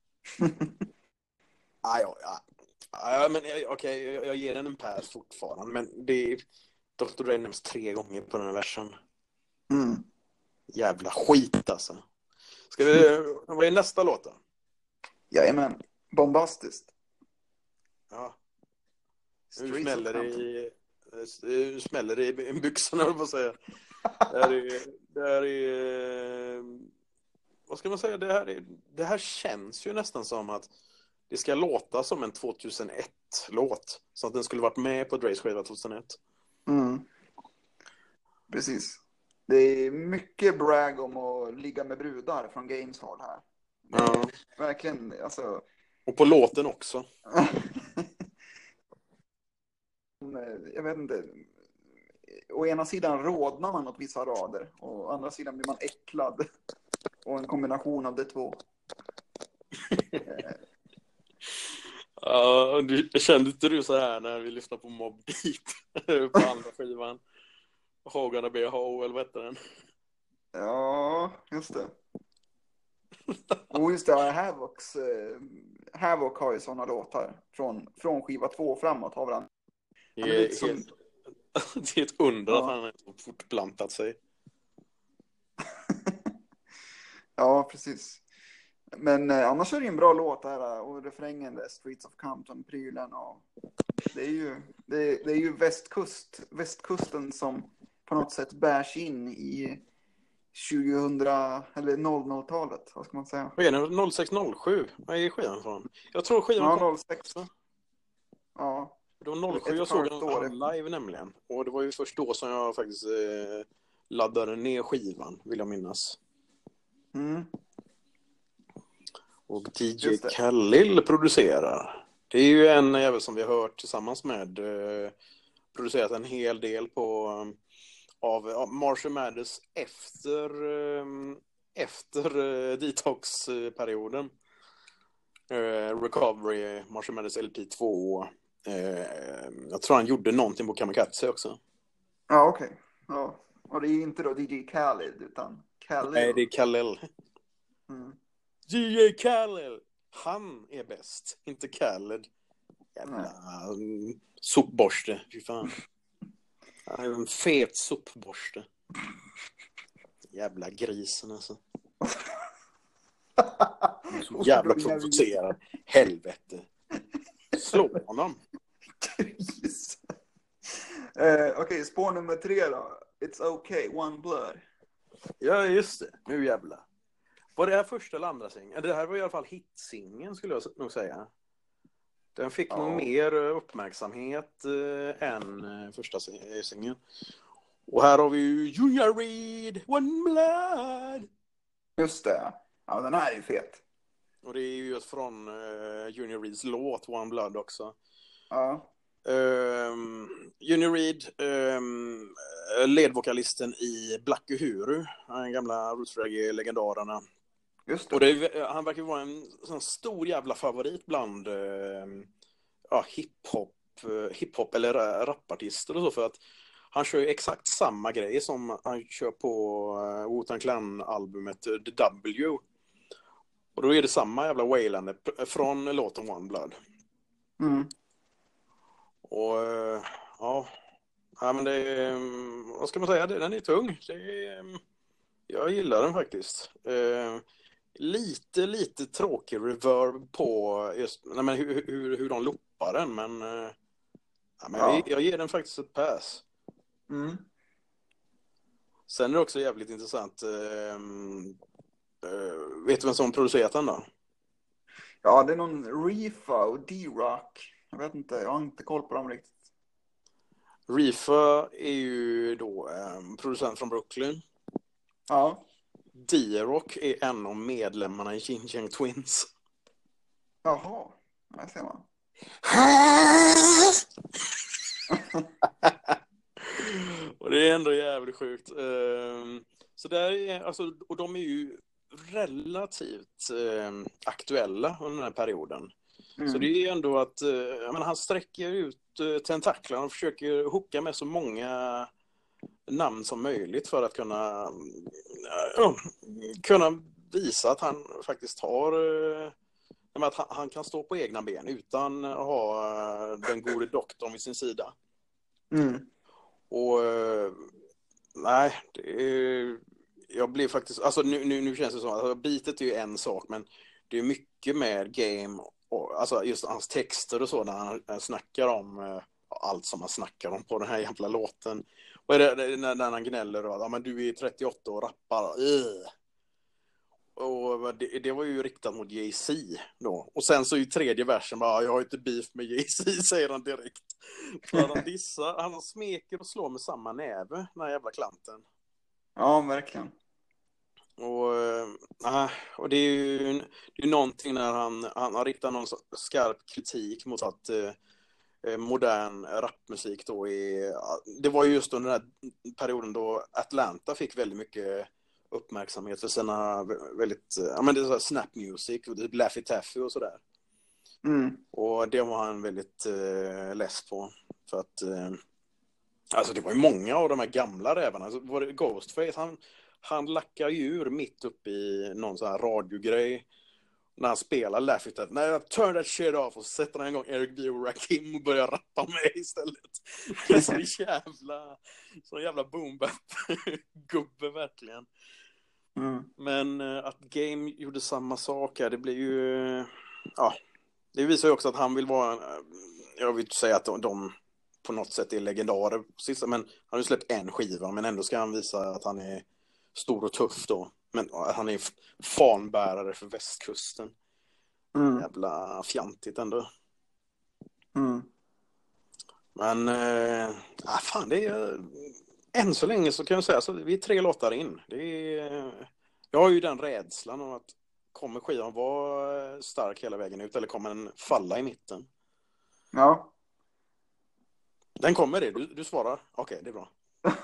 Men okej, jag ger den en pass fortfarande, men det är Dr. Dre nämns 3 gånger på den här versen. Jävla skit alltså. Vad är nästa låt då? Jajamän, bombastiskt. Ja. Nu smäller det i byxorna, jag vill säga. Det här är vad ska man säga, det här känns ju nästan som att det ska låta som en 2001-låt. Så att den skulle varit med på Dre's skiva 2001. Mm. Precis. Det är mycket brag om att ligga med brudar från Games håll här. Det är verkligen, alltså... Och på låten också. Jag vet inte. Å ena sidan rodnar man åt vissa rader. Och å andra sidan blir man äcklad. Och en kombination av de två. Ja, kände inte du så här när vi lyssnade på Mobb Deep på andra skivan? Hogan Be a Ho, eller vad heter den? Ja, just det. Och just det, Havoc har ju sådana låtar. Från skiva 2 framåt har han. Det är ett under att han har fortplantat sig. Ja, precis. Men annars är det en bra låt här. Och refrängen där, Streets of Compton-prylen. Och det är ju västkusten som på något sätt bärs in i 2000 eller 00-talet. Vad ska man säga? Vad är det? 0607? Vad är skivan från? Jag tror skivan kom 06. Ja. Det var 07 jag såg den live nämligen. Och det var ju först då som jag faktiskt laddade ner skivan, vill jag minnas. Mm. Och DJ Khalil producerar. Det är ju en jävel som vi har hört tillsammans med producerat en hel del av Marshall Mathers efter detox-perioden. Recovery, Marshall Mathers LP2. Jag tror han gjorde någonting på Kamikaze också. Ja, okej. Ja. Och det är inte då DJ Khaled utan Khalil. Nej, det är Khalil. Mm. DJ Khalil. Han är bäst, inte Khaled. Jävla sopborste, fy fan. En fet sopborste. Jävla grisen alltså. Så jävla provocerad. Helvete. Slå honom. Gris. Okej, spår nummer 3 då. It's okay, One Blood. Ja, just det. Nu jävla. Var det här första eller andra singeln? Det här var i alla fall hitsingen skulle jag nog säga. Den fick nog mer uppmärksamhet än första singeln. Och här har vi ju Junior Reid, One Blood. Just det. Ja, den här är ju fet. Och det är ju just från Junior Reids låt One Blood också. Ja. Junior Reid, ledvokalisten i Black Uhuru, den gamla roots reggae-legendarerna. Just det. Och han verkar vara en sån stor jävla favorit bland hiphop eller rapartister och så, för att han kör ju exakt samma grej som han kör på Wu-Tang Clan-albumet The W. Och då är det samma jävla wailande från låten One Blood. Mm. Och ja, men det är, vad ska man säga, den är tung. Jag gillar den faktiskt. Lite tråkig reverb på just, hur de loopar den, men, jag ger den faktiskt ett pass. Mm. Sen är det också jävligt intressant. Vet du vem som producerat den då? Ja, det är någon Reefa och D-Rock. Jag vet inte, jag har inte koll på dem riktigt. Reefa är ju då producent från Brooklyn. Ja. D-Rock är en av medlemmarna i Jin Yang Twins. Jaha, där ser man. Och det är ändå jävligt sjukt. Så där är, alltså, och de är ju relativt aktuella under den här perioden. Mm. Så det är ju ändå att han sträcker ut tentaklarna och försöker hooka med så många namn som möjligt för att kunna visa att han faktiskt har att han kan stå på egna ben utan att ha den gode doktorn vid sin sida. Mm. Och nej, jag blir faktiskt, alltså nu känns det som att beatet är ju en sak, men det är mycket med Game och alltså just hans texter och så, när han snackar om allt som han snackar om på den här jävla låten. Och är det när han gnäller och men du är 38 och rappar. Och det var ju riktat mot Jay-Z då. Och sen så är ju tredje versen bara, jag har inte beef med Jay-Z, säger han direkt. För han dissar, han smeker och slår med samma näve, den här jävla klanten. Ja, verkligen. Och det är ju någonting när han har riktat någon skarp kritik mot att modern rapmusik då det var ju just under den här perioden då Atlanta fick väldigt mycket uppmärksamhet för sina väldigt, ja men det är så här snap music och Laffy Taffy och sådär. Och det var han väldigt less på, för att alltså det var ju många av de här gamla rävarna, alltså var det Ghostface, han lackar ju ur mitt upp i någon sån här radiogrej när han spelar Laffy Taffy. Nej, turn that shit off, och sätter han en gång Eric B. och Rakim och börjar rappa med istället. Så jävla boom bap gubbe verkligen. Men att Game gjorde samma sak här, det blir ju det visar ju också att han vill vara jag vill inte säga att de på något sätt är legendarer men han har ju släppt en skiva, men ändå ska han visa att han är stor och tuff då, men han är fanbärare för västkusten. Jävla fjantigt ändå. Men fan, det är än så länge så kan jag säga så vi är 3 låtar in. Jag har ju den rädslan om att kommer skivan vara stark hela vägen ut eller kommer den falla i mitten? Ja. Den kommer det, du svarar. Okej, det är bra.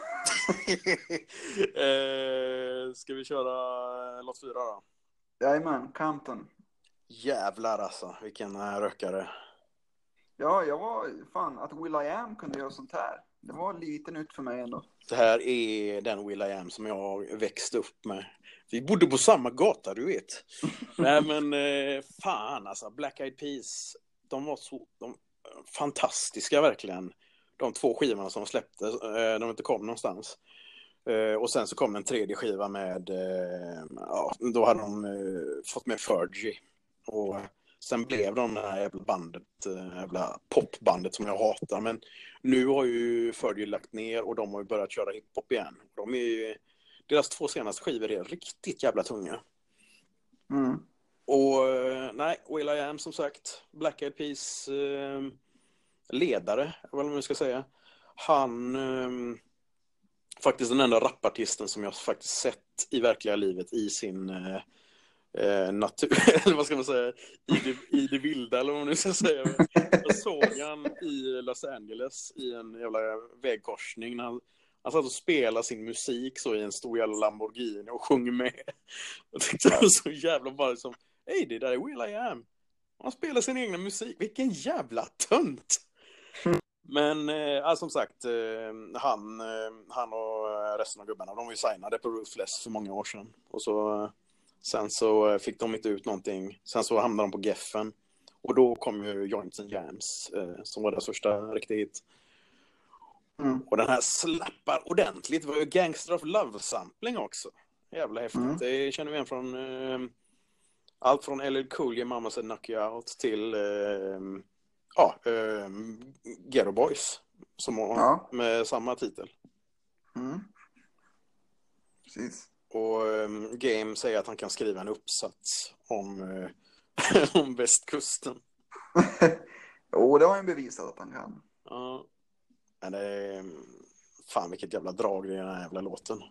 Ska vi köra låt 4 då? Jajamän, Compton. Jävlar alltså, vilken rökare. Ja, jag var fan att will.i.am kunde göra sånt här. Det var lite nytt för mig ändå. Det här är den will.i.am som jag växte upp med. Vi bodde på samma gata, du vet. Nej men fan alltså, Black Eyed Peas, de var fantastiska verkligen. De 2 skivorna som släpptes, de inte kom någonstans. Och sen så kom en tredje skiva med, då hade de fått med Fergie. Och sen blev de det här jävla bandet, jävla popbandet som jag hatar. Men nu har ju Fergie lagt ner och de har ju börjat köra hiphop igen. Deras 2 senaste skivor är riktigt jävla tunga. Och nej, will.i.am som sagt, Black Eyed Peas ledare, vad man ska säga. Han faktiskt den enda rapartisten som jag faktiskt sett i verkliga livet i sin natur, eller vad ska man säga, i det vilda, eller vad man nu ska säga. Jag såg han i Los Angeles i en jävla vägkorsning när han satt och spelade sin musik så i en stor jävla Lamborghini och sjöng med. Jag tyckte det var så jävla bara som, hej, det där är will.i.am. Han spelar sin egna musik. Vilken jävla tönt! Men som sagt, han och resten av gubbarna, de var ju signade på Ruthless för många år sedan. Och sen så fick de inte ut någonting. Sen så hamnade de på Geffen. Och då kom ju Joints and Jams, som var deras första riktig hit. Och den här slappar ordentligt. Det var ju Gangster of Love-sampling också. Jävla häftigt. Det känner vi igen från allt från LL Cool J, Mama Said Knock You Out till Ghetto Boys som med samma titel. Precis. Och Game säger att han kan skriva en uppsats om om västkusten. Jo, det har han bevisat att han kan. Ja. Men det är fan vilket jävla drag det är i den här jävla låten.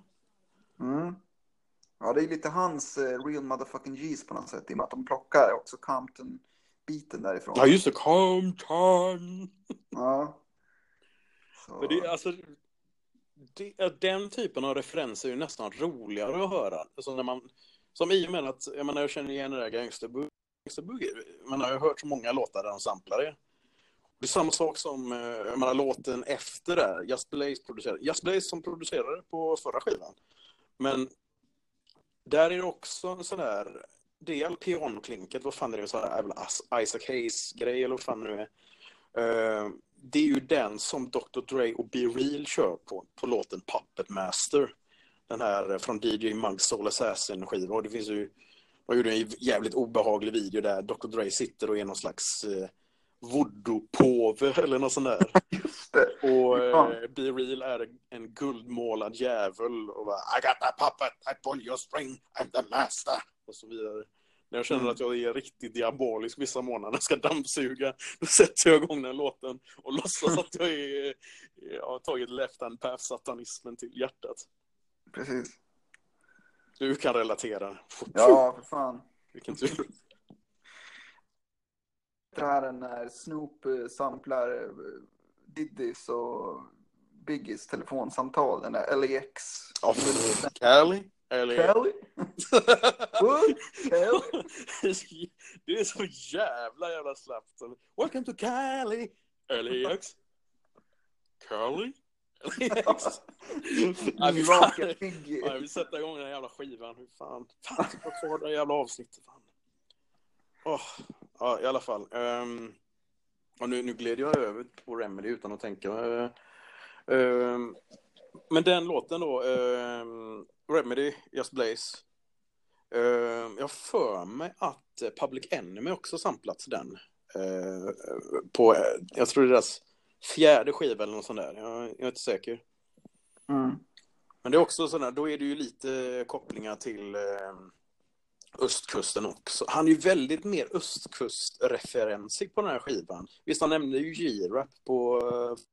Ja, det är lite hans real motherfucking G's på något sätt. I och med att de plockar också Compton-biten därifrån. Ja, just det. Compton! Ja. Så. Men det är alltså... den typen av referenser är ju nästan roligare att höra. Alltså när man... Som i och med att... Jag känner igen det där gangsterboogie. Man har ju hört så många låtar där de samplar det. Det är samma sak som... låten efter det. Just Blaze som producerade på förra skivan. Men... Där är det också en sån där del pianoklinket, vad fan är det, så här Isaac Hayes-grej eller vad fan det är. Det är ju den som Dr. Dre och Be Real kör på låten Puppet Master. Den här från DJ Muggs Soul Assassin-skiva. Och det finns ju, de gjorde en jävligt obehaglig video där Dr. Dre sitter och är någon slags voodoo-påve eller något sånt där. Just det. Och Be Real är en guldmålad djävul och bara, I got that puppet, I pull your string, I'm the master. och så vidare. När jag känner att jag är riktigt diabolisk vissa månader ska dammsuga, då sätter jag igång den låten och låtsas att jag har tagit left hand path satanismen till hjärtat. Precis. Du kan relatera. Ja, för fan. Vilken tur. Det här är när Snoop samplar Diddys och Biggies telefonsamtal, den där LAX. Kelly? Kelly? Det är så jävla slappt. Welcome to Cali, LAX. Curly? Jag vill sätta igång den jävla skivan. Hur fan typ på kvar det jävla avsnittet. Ja, i alla fall. Och nu gled jag över på Remedy utan att tänka. Men den låten då, Remedy, Just Blaze. Jag för mig att Public Enemy också samplat den. På, jag tror det är deras 4:e skiva eller något sånt där. Jag är inte säker. Men det är också sådär, då är det ju lite kopplingar till östkusten också. Han är ju väldigt mer östkustreferensig på den här skivan. Visst, han nämnde ju G-rap på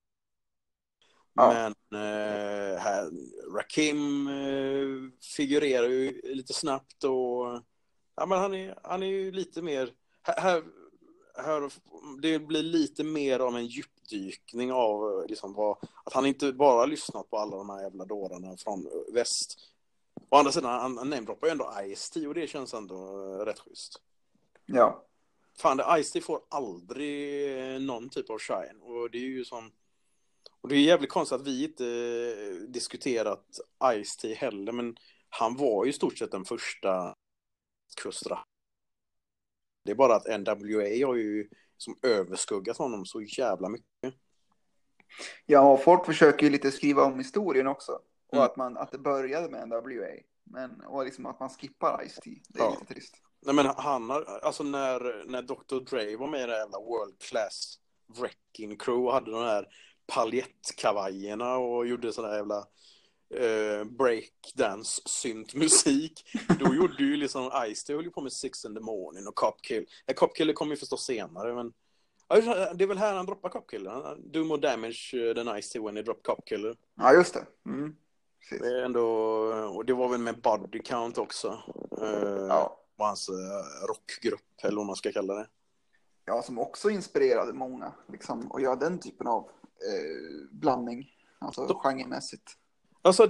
men här Rakim figurerar ju lite snabbt och ja, men han är ju lite mer här det blir lite mer av en djupdykning av liksom att han inte bara lyssnat på alla de här jävla dårarna från väst. Å andra sidan, han namedroppar ju ändå Ice-T och det känns ändå rätt schysst. Ja. Fan, Ice-T får aldrig någon typ av shine och det är ju som. Och det är jävligt konstigt att vi inte diskuterat Ice-T heller, men han var ju i stort sett den första kustra. Det är bara att NWA har ju som överskuggat honom så jävla mycket. Ja, och folk försöker ju lite skriva om historien också. Och att det började med NWA. Och liksom att man skippar Ice-T. Det är lite trist. Nej, men han har, alltså när Dr. Dre var med i det jävla World Class Wrecking Crew och hade de här paljettkavajerna och gjorde sådana jävla breakdance syntmusik. Då gjorde ju liksom Ice-T höll ju på med 6 in the morning och Cop Kill. Cop Killer kom ju förstås senare, men det är väl här han droppar Cop Killer. Do more damage than Ice-T when he drop Cop Killer. Ja, just det. Det är ändå, och det var väl med Body Count också. Var hans rockgrupp eller vad man ska kalla det. Ja, som också inspirerade många liksom, och göra den typen av blandning, alltså genremässigt. Alltså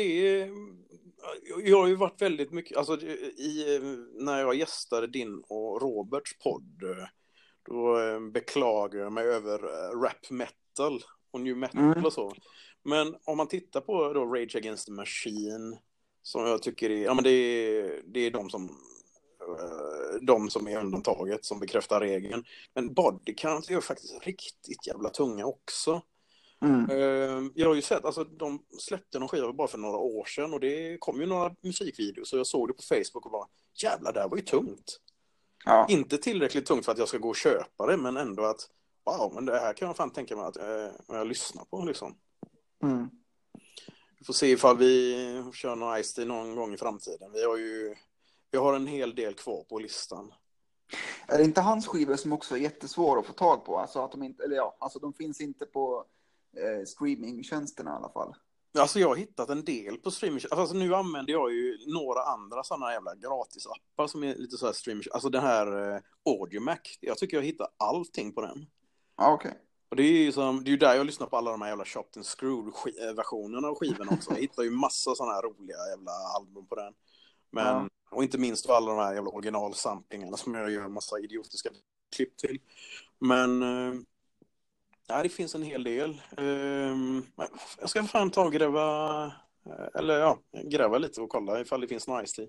jag har ju varit väldigt mycket, alltså när jag gästade din och Roberts podd, då beklagar jag mig över rap metal och new metal och så. Men om man tittar på då Rage Against the Machine, som jag tycker det är de som är undantaget, som bekräftar regeln. Men Body Count är faktiskt riktigt jävla tunga också. Jag har ju sett, alltså de släppte någon skiva bara för några år sedan och det kom ju några musikvideos så jag såg det på Facebook och bara, jävlar, det här var ju tungt. Ja. Inte tillräckligt tungt för att jag ska gå och köpa det, men ändå att wow, men det här kan jag fan tänka mig att jag lyssnar på liksom. Vi får se ifall vi kör någon Ice-T någon gång i framtiden. Vi har en hel del kvar på listan. Är det inte hans skivor som också är jättesvår att få tag på? Alltså att de inte, eller ja, alltså de finns inte på streamingtjänsterna i alla fall. Alltså jag har hittat en del på streaming. Alltså nu använder jag ju några andra sådana jävla gratisappar som är lite så här streaming. Alltså den här Audiomac. Jag tycker jag hittar allting på den. Ja, okej. Och det är ju där jag lyssnar på alla de här jävla Chopped and Screwed-versionerna av skivorna också. Jag hittar ju massa sådana här roliga jävla album på den. Men, och inte minst alla de här jävla originalsamplingarna som jag gör en massa idiotiska klipp till. Men det finns en hel del. Jag ska fan ta och gräva lite och kolla ifall det finns någon Ice-T.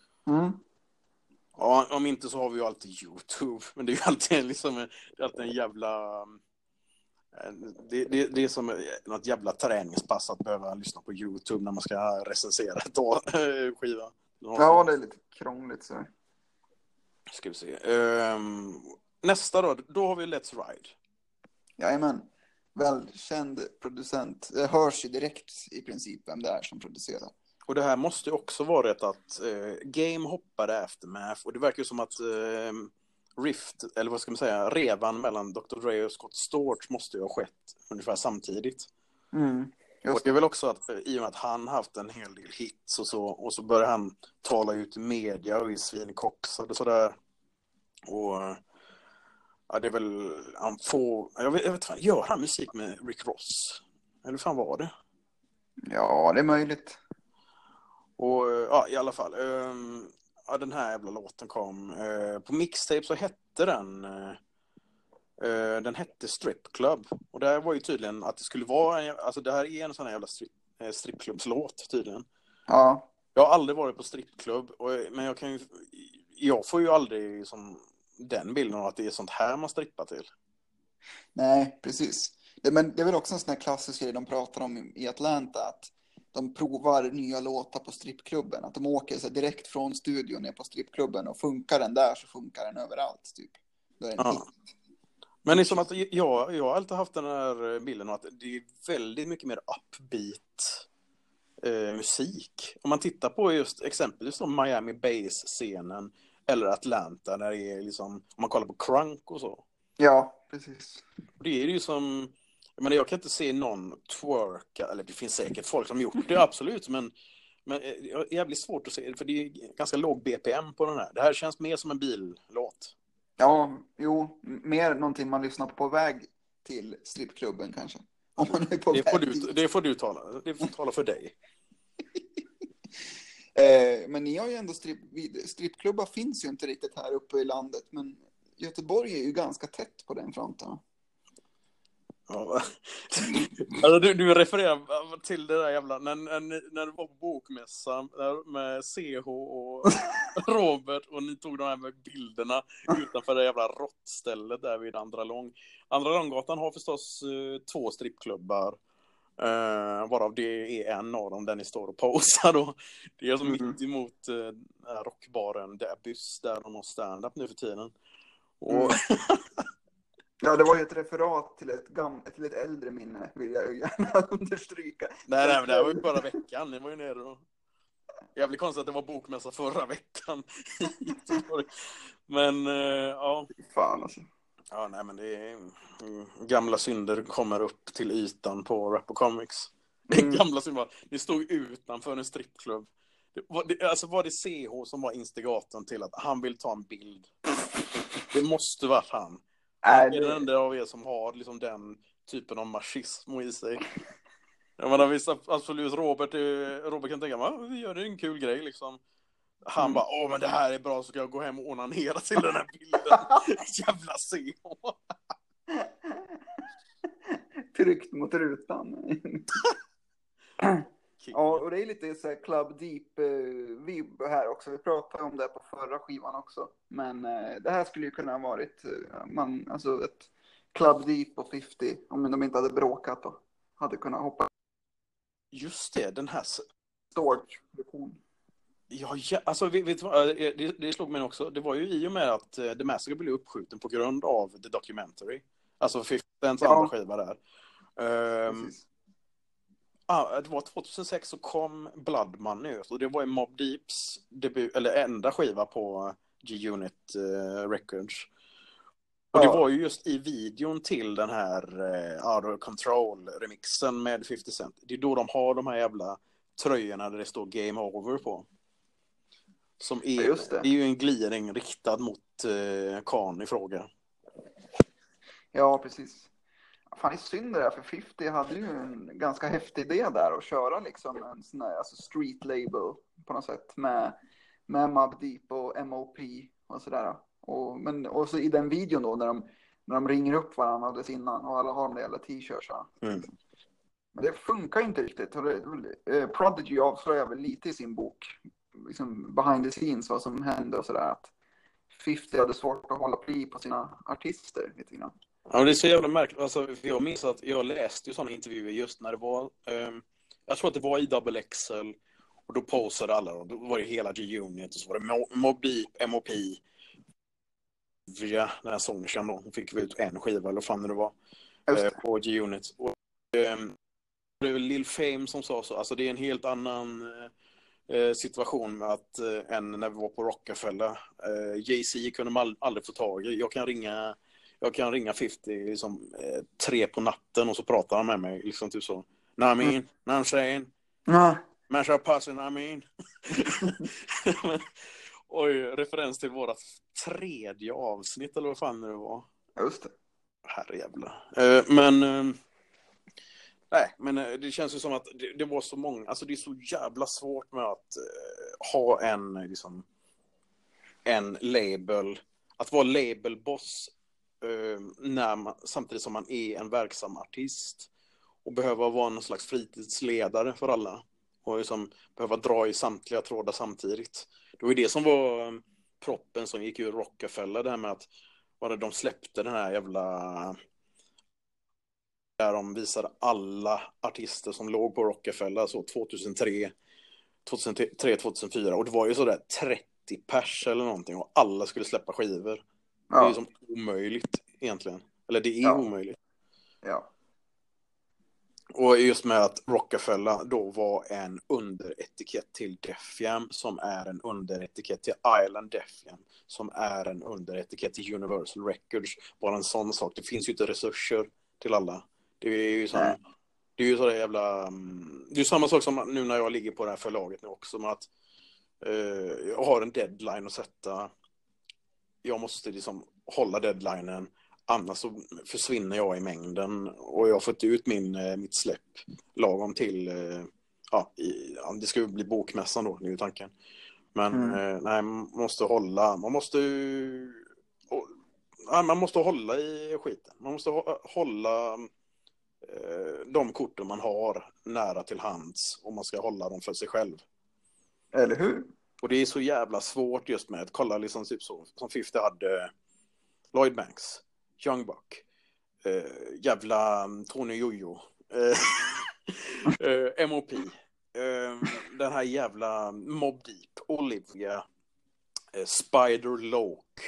Ja, om inte så har vi ju alltid YouTube. Men det är ju alltid liksom en jävla... Det är som något jävla träningspass att behöva lyssna på YouTube när man ska recensera ett skiva. Ja, det är lite krångligt så. Ska vi se. Nästa då har vi Let's Ride. Jajamän. Välkänd producent. Det hörs ju direkt i princip vem det är som producerar. Och det här måste ju också varit att Game hoppade Aftermath. Och det verkar ju som att Rift, eller vad ska man säga, revan mellan Dr. Dre och Scott Storch måste ju ha skett ungefär samtidigt. Och det är väl också att i och med att han haft en hel del hits och så börjar han tala ut i media och i svinkoxad och sådär. Och ja, det är väl han får, jag vet fan, gör han musik med Rick Ross? Eller fan var det? Ja, det är möjligt. Och ja, i alla fall ja, den här jävla låten kom på mixtape, så hette den hette Strip Club. Och det här var ju tydligen att det skulle vara alltså det här är en sån här jävla stripklubbslåt tydligen. Ja. Jag har aldrig varit på stripklubb, men jag får ju aldrig som den bilden av att det är sånt här man strippar till. Nej, precis. Men det är väl också en sån här klassisk grej de pratar om i Atlanta, att de provar nya låtar på strippklubben. Att de åker så direkt från studion ner på strippklubben, och funkar den där så funkar den överallt typ. Då är den hit. Men det är som att jag har alltid haft den här bilden av att det är väldigt mycket mer upbeat musik. Om man tittar på just exempelvis som Miami Bass-scenen eller Atlanta, när det är liksom, om man kollar på crunk och så. Ja, precis. Det är ju som, jag kan inte se någon twerka, eller det finns säkert folk som gjort det, absolut, men det är jävligt svårt att se, för det är ganska låg BPM på den här. Det här känns mer som en billåt. Ja, jo, mer någonting man lyssnar på väg till strippklubben kanske. Om man är på det får du tala. Det får tala för dig. Men ni har ju ändå strippklubbar finns ju inte riktigt här uppe i landet, men Göteborg är ju ganska tätt på den fronten. Ja. Alltså du refererar till det där jävla när du var på bokmässan med CH och Robert, och ni tog de här med bilderna utanför det jävla råttstället där vid Andra Långgatan har förstås 2 strippklubbar, varav det är en av dem där ni står och posar då. Det är alltså mitt emot rockbaren Debus, där de har stand-up nu för tiden. Och ja, det var ju ett referat till ett äldre minne, vill jag gärna understryka. Nej, men det här var ju bara veckan. Ni var ju nere och... Jävligt konstigt att det var bokmässa förra veckan. Men, ja. Fan alltså. Ja, nej, men det är... Gamla synder kommer upp till ytan på Rap och Comics. Gamla synder. Ni stod utanför en strippklubb. Alltså var det CH som var instigatorn till att han vill ta en bild? Det måste vara han. Är det den enda av er som har liksom den typen av machismo i sig? Jag menar, visst, absolut, Robert kan tänka, vi gör det en kul grej liksom. Han bara, men det här är bra, så ska jag gå hem och onanera till den här bilden. Jävla CH. Tryckt mot rutan. Ja, och det är lite så här Club Deep vibb här också. Vi pratade om det på förra skivan också. Men det här skulle ju kunna ha varit alltså ett Club Deep och 50, om de inte hade bråkat då. Hade kunnat hoppa. Just det, den här Storch-version. Ja, alltså vet du vad, det slog mig också. Det var ju i och med att The Massacre blev uppskjuten på grund av The Documentary. Alltså 50 Cents andra skiva där. Det var 2006 så kom Blood Money, och det var ju Mobb Deeps debut, eller enda skiva på G-Unit Records. Och det var ju just i videon till den här Out of Control-remixen med 50 Cent. Det är då de har de här jävla tröjorna där det står Game Over på. Som är, det är ju en gliring riktad mot Khan i fråga. Ja, precis. Fan, det är synd det där, för 50 hade ju en ganska häftig idé där att köra liksom en sån här, alltså street label på något sätt med Mobb Deep och MOP och sådär. Och så i den videon då när de ringer upp varandra alldeles innan och alla har de där jävla t-shirtsarna. Men det funkar inte riktigt. Prodigy avslöjar väl lite i sin bok liksom behind the scenes vad som hände och sådär, att 50 hade svårt att hålla pli på sina artister lite grann. Ja, det är så jävla märkligt. Alltså, jag minns att jag läste ju sådana intervjuer just när det var jag tror att det var i Double XL, och då posade alla, och då var det hela G-Unit, och så var det Mobb Deep, MOP via den här sångerskan då. Hon fick vi ut en skiva eller vad fan det var på G-Unit. Och det är Lil Fame som sa så. Alltså det är en helt annan situation med att när vi var på Rockefeller, Jay-Z kunde man aldrig få tag i. Jag kan ringa 50 liksom, 3 på natten och så pratar han med mig liksom typ så. Namin, I'm saying. Man kör passen, Namin. Oj, referens till våra 3:e avsnitt eller vad fan det var. Just det. Herrejävlar. Men det känns ju som att det var så många, alltså det är så jävla svårt med att ha en label, att vara labelboss samtidigt som man är en verksam artist och behöva vara någon slags fritidsledare för alla och liksom behöva dra i samtliga trådar samtidigt. Det var ju det som var proppen som gick ur Rockefeller, det här med att de släppte den här jävla där de visade alla artister som låg på Rockefeller så 2003, 2004 och det var ju sådär 30 pers eller någonting och alla skulle släppa skivor. Ja. Det är ju som omöjligt egentligen. Eller det är omöjligt. Ja. Och just med att Rockefeller då var en underetikett till Def Jam som är en underetikett till Island Def Jam som är en underetikett till Universal Records. Bara en sån sak. Det finns ju inte resurser till alla. Det är ju som, det är ju så där jävla... Det är ju samma sak som nu när jag ligger på det här förlaget nu också med att jag har en deadline att sätta. Jag måste liksom hålla deadlinen. Annars så försvinner jag i mängden och jag har fått ut mitt släpp lagom till det ska ju bli bokmässan då, nu är tanken. Men nej, man måste hålla i skiten. Man måste hålla de korten man har nära till hands och man ska hålla dem för sig själv. Eller hur? Och det är så jävla svårt just med att kolla liksom typ så som 50 hade Lloyd Banks, Young Buck, jävla Tony Jojo, M.O.P, den här jävla Mobb Deep, Olivia, Spider Loke,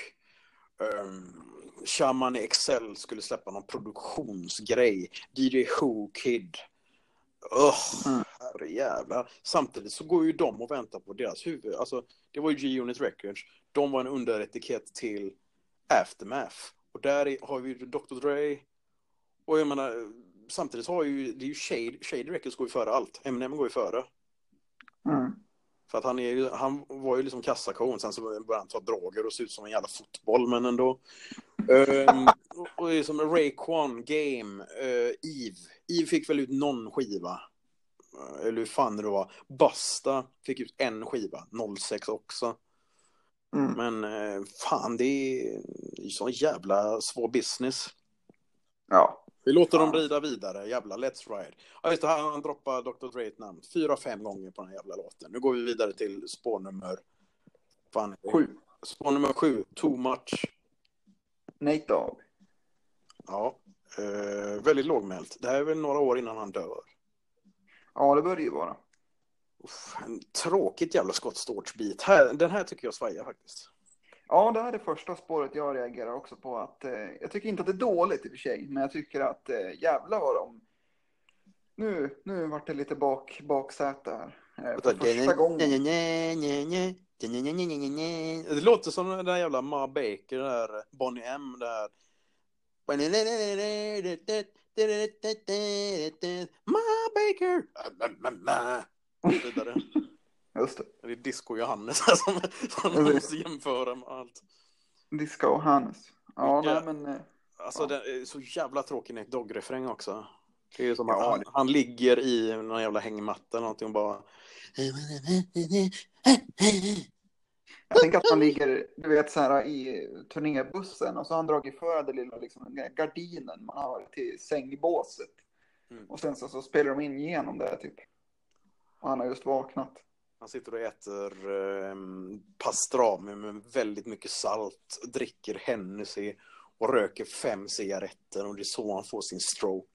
Shaman XL skulle släppa någon produktionsgrej, DJ Who Kid. Herrejävlar. Samtidigt så går ju de och väntar på deras huvud. Alltså, det var ju G-Unit Records. De var en underetikett till Aftermath. Och där har vi ju Dr. Dre. Och jag menar, samtidigt så har ju det är ju Shady Records går ju före allt. Eminem går ju före. För att han var ju liksom kassakon. Sen så började han ta droger och se ut som en jävla fotboll. Men ändå. Och det är som Raekwon, Game, Eve fick väl ut någon skiva. Eller hur fan det var. Busta fick ut en skiva. 06 också. Men fan, det är sån jävla svår business. Ja. Vi låter dem rida vidare. Jävla let's ride. Ja, just det, han droppar Dr. Dre ett namn 4-5 gånger på den här jävla låten. Nu går vi vidare till spår nummer 7. Spår nummer 7, Too Much. Nate Dogg. Ja, väldigt lågmält. Det här är väl några år innan han dör. Ja, det bör det ju vara. En tråkigt jävla skottstårtsbit. Den här tycker jag svajar faktiskt. Ja, det här är det första spåret jag reagerar också på. Att, jag tycker inte att det är dåligt i och för sig. Men jag tycker att jävla vad de... Nu vart det lite baksäte här. För första gången. Det låter som den där jävla Ma Baker, där Bonnie M där. Ma Baker. Vidare. Just det. Det är Disco Johannes här som måste jämföra med allt. Disco Johannes. Ja, nej men... Alltså det är så jävla tråkig Nate Dogg-refräng också. Det är ju som att han ligger i någon jävla hängmatta eller någonting och bara... Jag tänker att han ligger, du vet, så här i turnébussen och så har han dragit för det lilla liksom, gardinen man har till sängbåset. Och sen så spelar de in igenom det typ. Och han har just vaknat. Han sitter och äter pastrami med väldigt mycket salt, dricker Hennessy och röker 5 cigaretter och det är så han får sin stroke.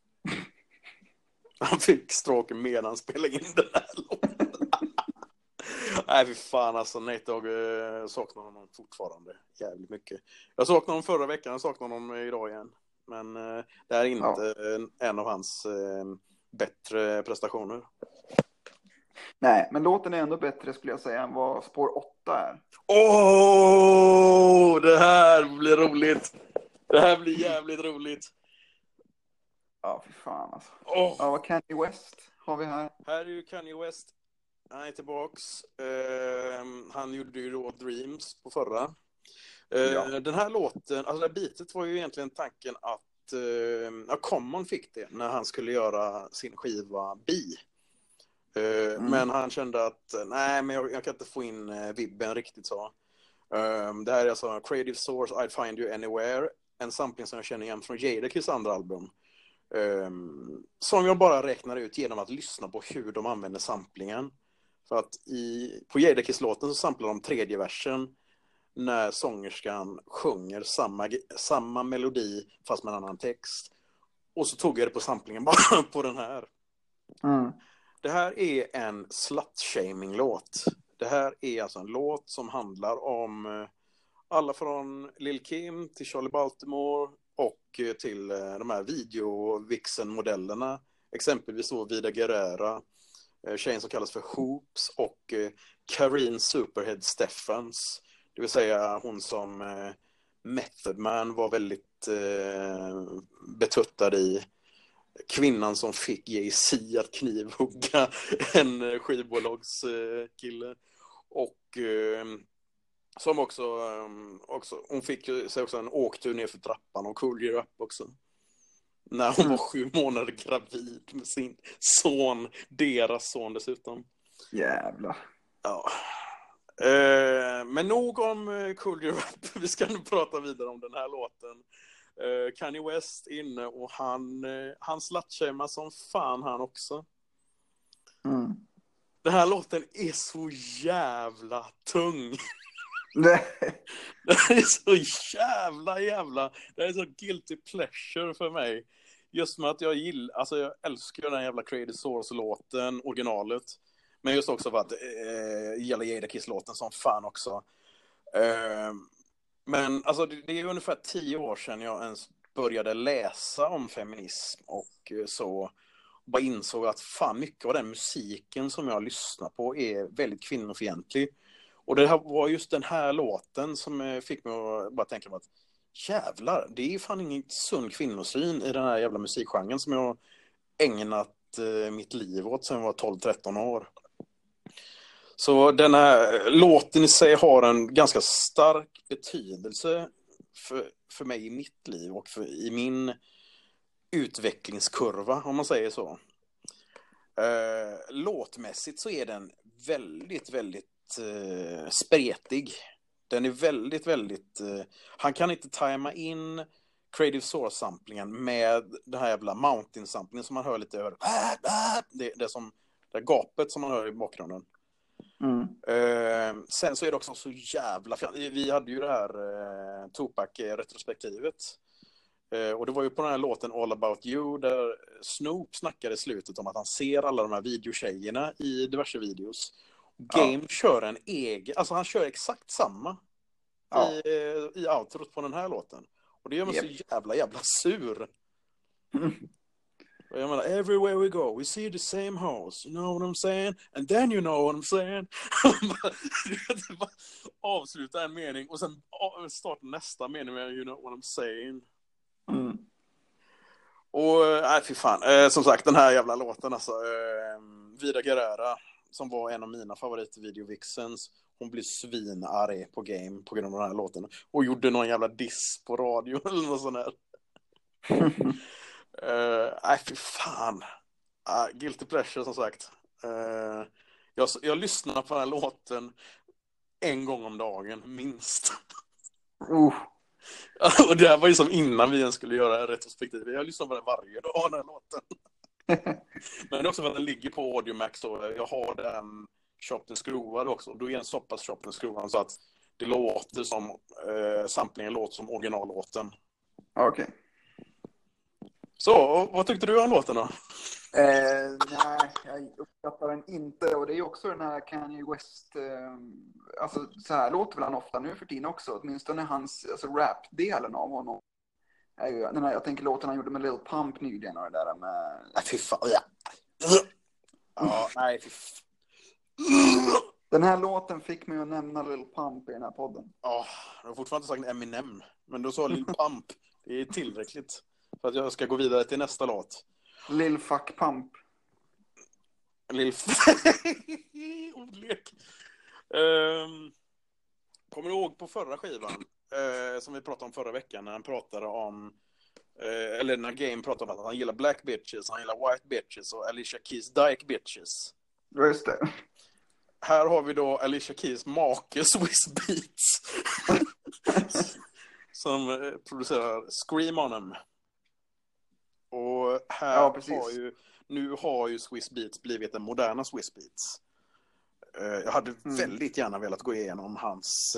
Han fick stroke medan han spelade in den här låten. Nej, fy fan alltså, Nate Dogg saknar honom fortfarande jävligt mycket. Jag saknade honom förra veckan, jag saknar honom idag igen. Men det är inte en av hans bättre prestationer. Nej, men låten är ändå bättre skulle jag säga än vad spår 8 är. Det här blir roligt. Det här blir jävligt roligt. Ja, fy fan alltså. Åh. Ja, vad Kanye West har vi här. Här är ju Kanye West. Han är tillbaks. Han gjorde ju då Dreams på förra. Ja. Den här låten, alltså det här bitet var ju egentligen tanken att Common fick det när han skulle göra sin skiva B. Men han kände att nej, men jag kan inte få in vibben riktigt så. Det här är alltså Creative Source, I'd Find You Anywhere. En sampling som jag känner igen från Jadakiss andra album. Som jag bara räknar ut genom att lyssna på hur de använder samplingen. För att på Jadakiss-låten så samplar de tredje versen när sångerskan sjunger samma melodi fast med en annan text. Och så tog jag det på samplingen bara på den här. Det här är en slut-shaming-låt. Det här är alltså en låt som handlar om alla från Lil Kim till Charlie Baltimore och till de här videovixen-modellerna. Exempelvis så Vida Guerrera, tjejen som kallas för Hoops och Karine Superhead Steffans. Det vill säga hon som Method Man var väldigt betuttad i. Kvinnan som fick Jay-Z att knivhugga en skivbolagskille. Och som också hon fick sig också en åktur ner för trappan och Cool Gear Up också. När hon var 7 månader gravid med sin son, deras son dessutom. Jävlar. Ja. Men nog om Cool Gear Up. Vi ska nu prata vidare om den här låten. Kanye West inne och han slut-shamear som fan han också. Den här låten är så jävla tung. Det är så jävla. Det är så guilty pleasure för mig. Just med att jag älskar den jävla Creative Source-låten, originalet. Men just också för att gäller Jadakiss-låten som fan också. Men alltså det är ungefär 10 år sedan jag ens började läsa om feminism och så bara insåg att fan mycket av den musiken som jag lyssnar på är väldigt kvinnofientlig. Och det här var just den här låten som fick mig att bara tänka på att jävlar, det är fan ingen sund kvinnosyn i den här jävla musikgenren som jag ägnat mitt liv åt sedan jag var 12-13 år. Så den här låten i sig har en ganska stark betydelse för mig i mitt liv och i min utvecklingskurva, om man säger så. Låtmässigt så är den väldigt, väldigt spretig. Den är väldigt, väldigt... han kan inte tajma in Creative Source-samplingen med den här jävla Mountain-samplingen som man hör lite över. Det gapet som man hör i bakgrunden. Sen så är det också så jävla... Vi hade ju det här Tupac-retrospektivet. Och det var ju på den här låten All About You där Snoop snackade i slutet om att han ser alla de här videotjejerna i diverse videos. Game kör en egen... Alltså han kör exakt samma i outrot på den här låten. Och det gör mig så jävla sur. Jag menar, everywhere we go, we see the same house. You know what I'm saying? And then you know what I'm saying. Avsluta en mening och sen starta nästa mening med you know what I'm saying. Och nej, fy fan. Som sagt, den här jävla låten alltså. Vida Guerrera, som var en av mina favoritvideovixens. Hon blev svinarg på Game på grund av den här låten. Och gjorde någon jävla diss på radio eller något sånt där. Nej, fy fan. Guilty pleasure som sagt. Jag lyssnar på den här låten en gång om dagen, minst. Och det här var ju som innan vi ens skulle göra en retrospektiv. Jag lyssnar på den varje dag, den här låten. Men det är också för att den ligger på Audio Max och jag har den chopped skruvad också. Då är en så pass chopped skruvad så att det låter som samplingen låter som originallåten. Okej. Så, vad tyckte du om låten då? Nej, jag uppskattar den inte. Och det är ju också den här Kanye West... alltså så här låter väl han ofta nu för tiden också. Åtminstone hans rap-delen av honom. Den här, jag tänker låten han gjorde med Lil Pump nyligen och det där med... Nej, fy fan. Ja, nej, fy fan. Den här låten fick mig att nämna Lil Pump i den här podden. Ja, jag har fortfarande inte sagt Eminem. Men du sa Lil Pump. Det är tillräckligt för att jag ska gå vidare till nästa låt. Lil Fuck Pump. Lil ordlek. Kommer du ihåg på förra skivan som vi pratade om förra veckan när han pratade om eller när Game pratade om att han gillar black bitches, han gillar white bitches och Alicia Keys dyke bitches. Just det. Här har vi då Alicia Keys make Swiss Beats som producerar Scream On 'em. Och här har ju Swiss Beats blivit den moderna Swiss Beats. Jag hade väldigt gärna velat gå igenom hans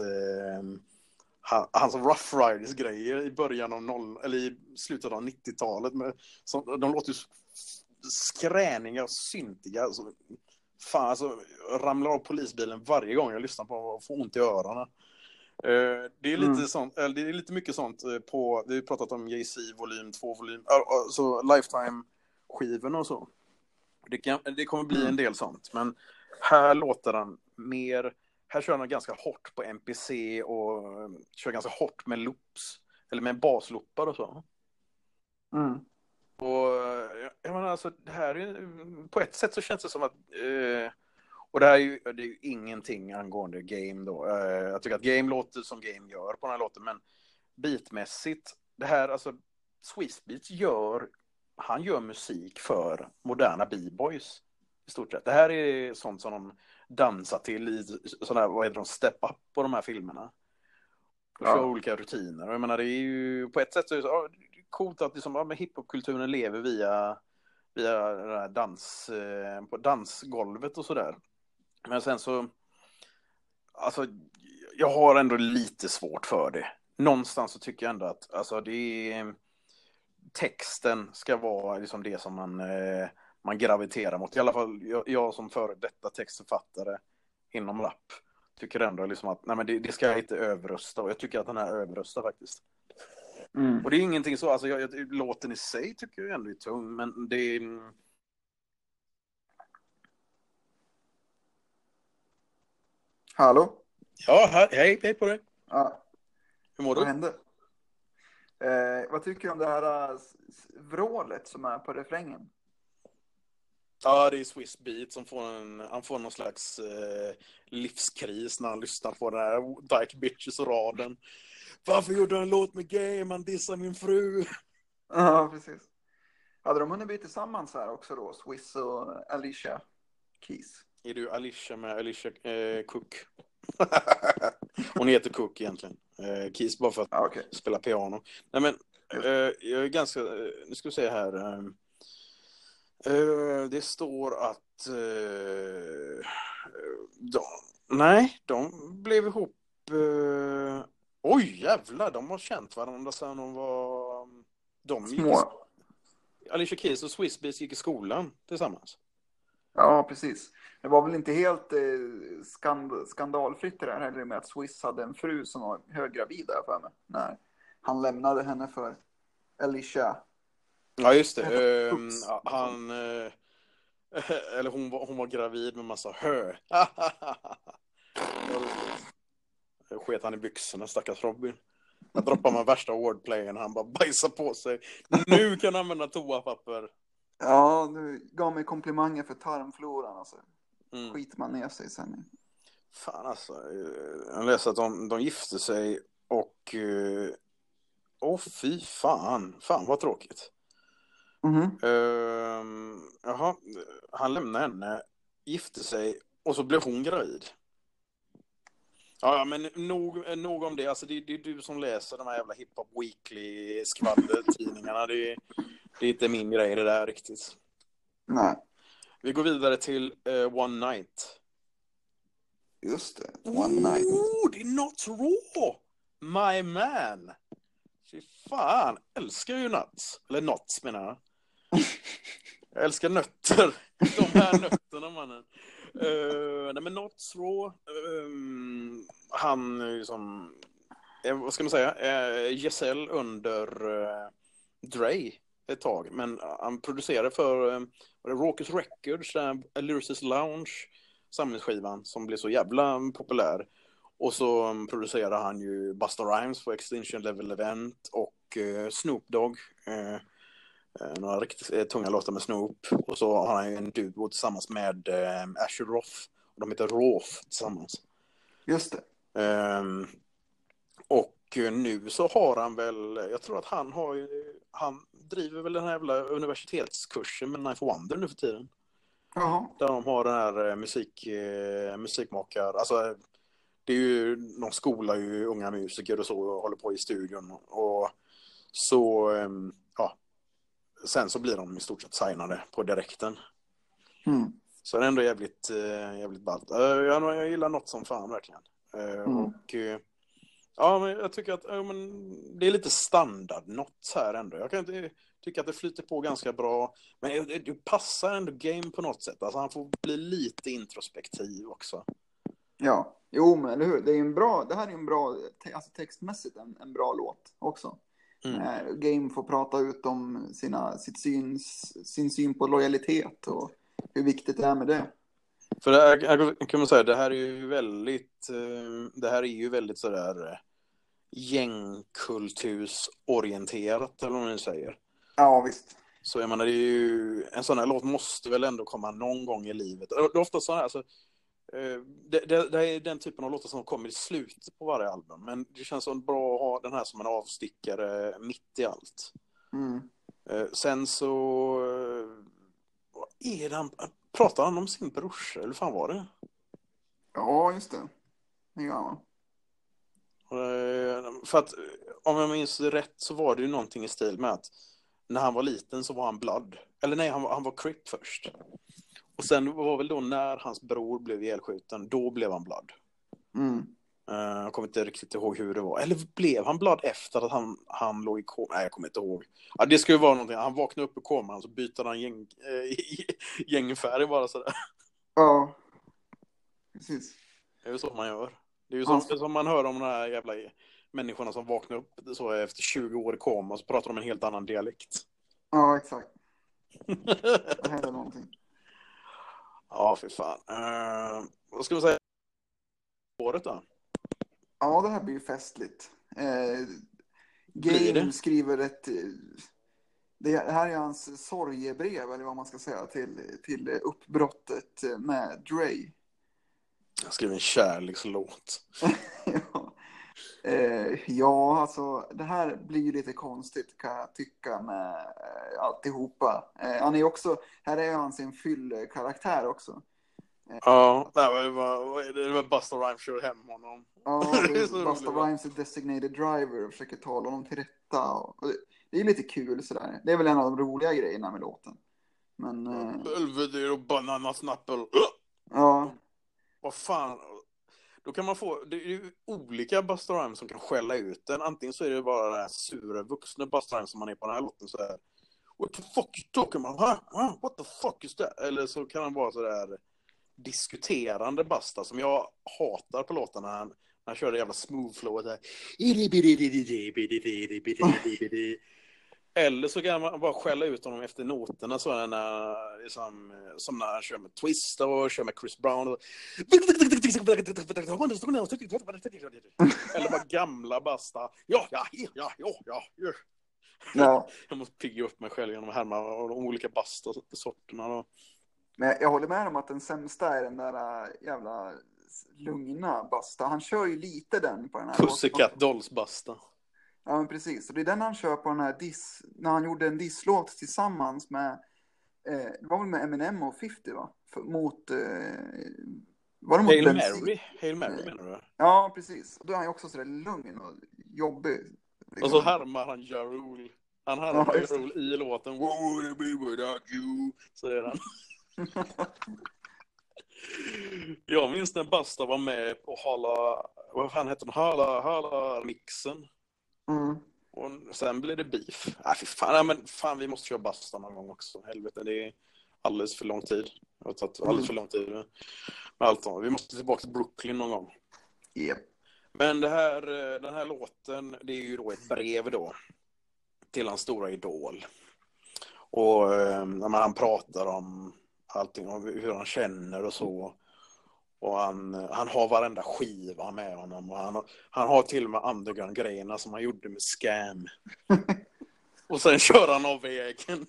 Rough Riders grejer i början av eller i slutet av 90-talet. De låter ju skräniga och syntiga. Alltså, fan, alltså, ramlar av polisbilen varje gång jag lyssnar på och får ont i öronen. Det är lite sånt, eller det är lite mycket sånt på, vi har pratat om Jay-Z volym 2 volym, så Lifetime-skivorna och så. Det kommer bli en del sånt, men här låter den mer, här kör den ganska hårt på MPC och kör ganska hårt med loops, eller med basloopar och så. Och jag menar alltså, det här är, på ett sätt så känns det som att och det är ju ingenting angående Game då. Jag tycker att Game låter som Game gör på den här låten, men beatmässigt, det här, alltså Swiss Beats han gör musik för moderna b-boys i stort sett. Det här är sånt som de dansar till i sådana här, vad heter de, step up på de här filmerna. Och kör olika rutiner. Och jag menar, det är ju på ett sätt så är det coolt att liksom, hiphopkulturen lever via den här på dansgolvet och sådär. Men sen så, alltså, jag har ändå lite svårt för det. Någonstans så tycker jag ändå att alltså, texten ska vara liksom det som man graviterar mot. I alla fall jag som före detta textförfattare inom rap tycker ändå liksom att nej, men det ska jag inte överrösta. Och jag tycker att den här överröstar faktiskt. Och det är ingenting så, alltså låten i sig tycker jag ändå är tung, men det är... Hallå? Ja, hej på dig. Ja. Hur mår du? Vad hände? Vad tycker du om det här vrålet som är på refrängen? Ja, det är Swiss Beat som han får någon slags livskris när han lyssnar på den här Dyke Bitches och raden. Varför gjorde han en låt med Game? Han dissar min fru. Ja, precis. Hade de hunnit bli tillsammans här också då? Swiss och Alicia Keys. Är du Alicia med Alicia Cook? Hon heter Cook egentligen. Keys bara för att spela piano. Nej, men jag är ganska... Nu ska vi se här. Det står att... de blev ihop... oj, jävlar! De har känt varandra sedan de var... Små. Alicia Keys och Swiss Beats gick i skolan tillsammans. Ja, precis. Det var väl inte helt skandalfritt det där heller med att Swiss hade en fru som var höggravid där för mig. När han lämnade henne för Alicia. Ja, just det. Eller hon var gravid med massa hö. Sket han i byxorna, stackars Robin. Jag droppar man värsta wordplayen, han bara bajsar på sig. Nu kan han använda toapapper. Ja, du gav mig komplimanger för tarmfloran alltså. Skiter man ner sig sen. Fan alltså, jag läste att de gifte sig och fy fan vad tråkigt. Jaha, han lämnade henne, gifte sig och så blev hon gravid. Ja, men nog om det. Alltså det är du som läser de här jävla hiphop weekly skvallertidningarna. Det är inte min grej det där riktigt. Nej. Vi går vidare till One Night. Just det, One Night. Det är Nuts Raw. My man. Fy fan, älskar ju nuts. Eller nuts menar jag. Jag älskar nötter. De här nötterna, mannen. Nej, men Nuts Raw. Han som... vad ska man säga? Giselle under Dre ett tag. Men han producerade för Raucous Records, Lyricist Lounge. samlingsskivan som blev så jävla populär. Och så producerar han ju Busta Rhymes på Extinction Level Event och Snoop Dogg. Några riktigt tunga låtar med Snoop. Och så har han ju en duo tillsammans med Asher Roth. Och de heter Roth tillsammans. Just det. Och nu så har han väl, jag tror att han driver väl den här jävla universitetskursen med Knife Wonder nu för tiden. Jaha. Där de har den här musikmakare, alltså det är ju, de skolar ju unga musiker och så och håller på i studion och så, ja, sen så blir de i stort sett signade på direkten. Så det är ändå jävligt ballt. Jag gillar något som fan verkligen. Och ja, men jag tycker att det är lite standard något här ändå. Jag kan inte tycka att det flyter på ganska bra. Men det passar ändå Game på något sätt. Alltså han får bli lite introspektiv också. Ja, jo men eller hur. Det här är en bra, alltså textmässigt en bra låt också. Game får prata ut om sin syn på lojalitet och hur viktigt det är med det. För det här, kan man säga, det här är ju väldigt sådär gängkultursorienterat, eller vad man säger. Ja, visst. Så jag menar, det är ju, en sån här låt måste väl ändå komma någon gång i livet. Det är ofta så här, alltså, det är den typen av låtar som kommer i slutet på varje album. Men det känns så bra att ha den här som en avstickare mitt i allt. Sen så pratar han om sin brorsa, eller fan var det? Ja, just det. Ja. För att om jag minns rätt så var det ju någonting i stil med att när han var liten så var han Blood. Eller nej, han var Crip först. Och sen var väl då när hans bror blev ihjälskjuten, då blev han Blood. Jag kommer inte riktigt ihåg hur det var. Eller blev han Blood efter att han låg i koma? Nej, jag kommer inte ihåg. Ja, det skulle vara någonting. Han vaknade upp i koman så byter han gängfärg bara sådär. Ja, precis. Det är ju så man gör. Det är ju som man hör om de här jävla människorna som vaknar upp så efter 20 år i koma och så pratar de en helt annan dialekt. Ja, exakt. Det här är någonting. Ja, för fan. Vad ska man säga? Året då? Ja, det här blir ju festligt. Game skriver det här är hans sorgebrev, eller vad man ska säga, till uppbrottet med Dre. Jag skriver en kärlekslåt. Ja, alltså det här blir lite konstigt kan jag tycka med alltihopa. Han är också, här är han sin fyllkaraktär också. Ja, det var Busta Rhymes kör hem honom. Ja, Busta Rhymes är designated driver och försöker tala honom till rätta. Och det är lite kul sådär. Det är väl en av de roliga grejerna med låten. Men... Belvedere och bananasnappel. Ja. Vad fan... Då kan man få... Det är ju olika Busta Rhymes som kan skälla ut den. Antingen så är det bara den här sura vuxna Busta Rhymes som man är på den här låten så här. What the fuck you talking about? Huh? What the fuck is that? Eller så kan han vara så där diskuterande Busta som jag hatar på låten när han kör det jävla smooth flowet där. Eller så kan man bara skälla ut honom efter noterna så när, liksom, som när han kör med Twist och kör med Chris Brown och... Eller bara gamla Busta. Ja. Jag måste pigga upp mig själv genom att härma de olika Busta-sorterna då. Men jag håller med om att den sämsta är den där jävla lugna Busta. Han kör ju lite den på den här Pussycat Dolls Busta. Ja, men precis. Och det är den han kör på den här när han gjorde en disslåt tillsammans med det var väl med Eminem och 50, va? Mot var det mot Hail Mary menar du? Ja, precis. Och då är han ju också sådär lugn och jobbig. Och så härmar han Ja Rule. Han härmar Ja Rule i låten What would it be without you? Så är han. Jag minns när Busta var med på vad fan heter den? Hala mixen. Och sen blev det beef. Fy fan, men fan, vi måste köra Busta någon gång också. Helvete, det är alldeles för lång tid. Det har tagit alldeles för lång tid med allt. Vi måste tillbaka till Brooklyn någon gång. Yep. Men den här låten, det är ju då ett brev då till hans stora idol. Och när han pratar om allting, om hur han känner och så. Och han har varenda skiva med honom. Och han har till och med underground-grejerna som han gjorde med Scam. Och sen kör han av vägen.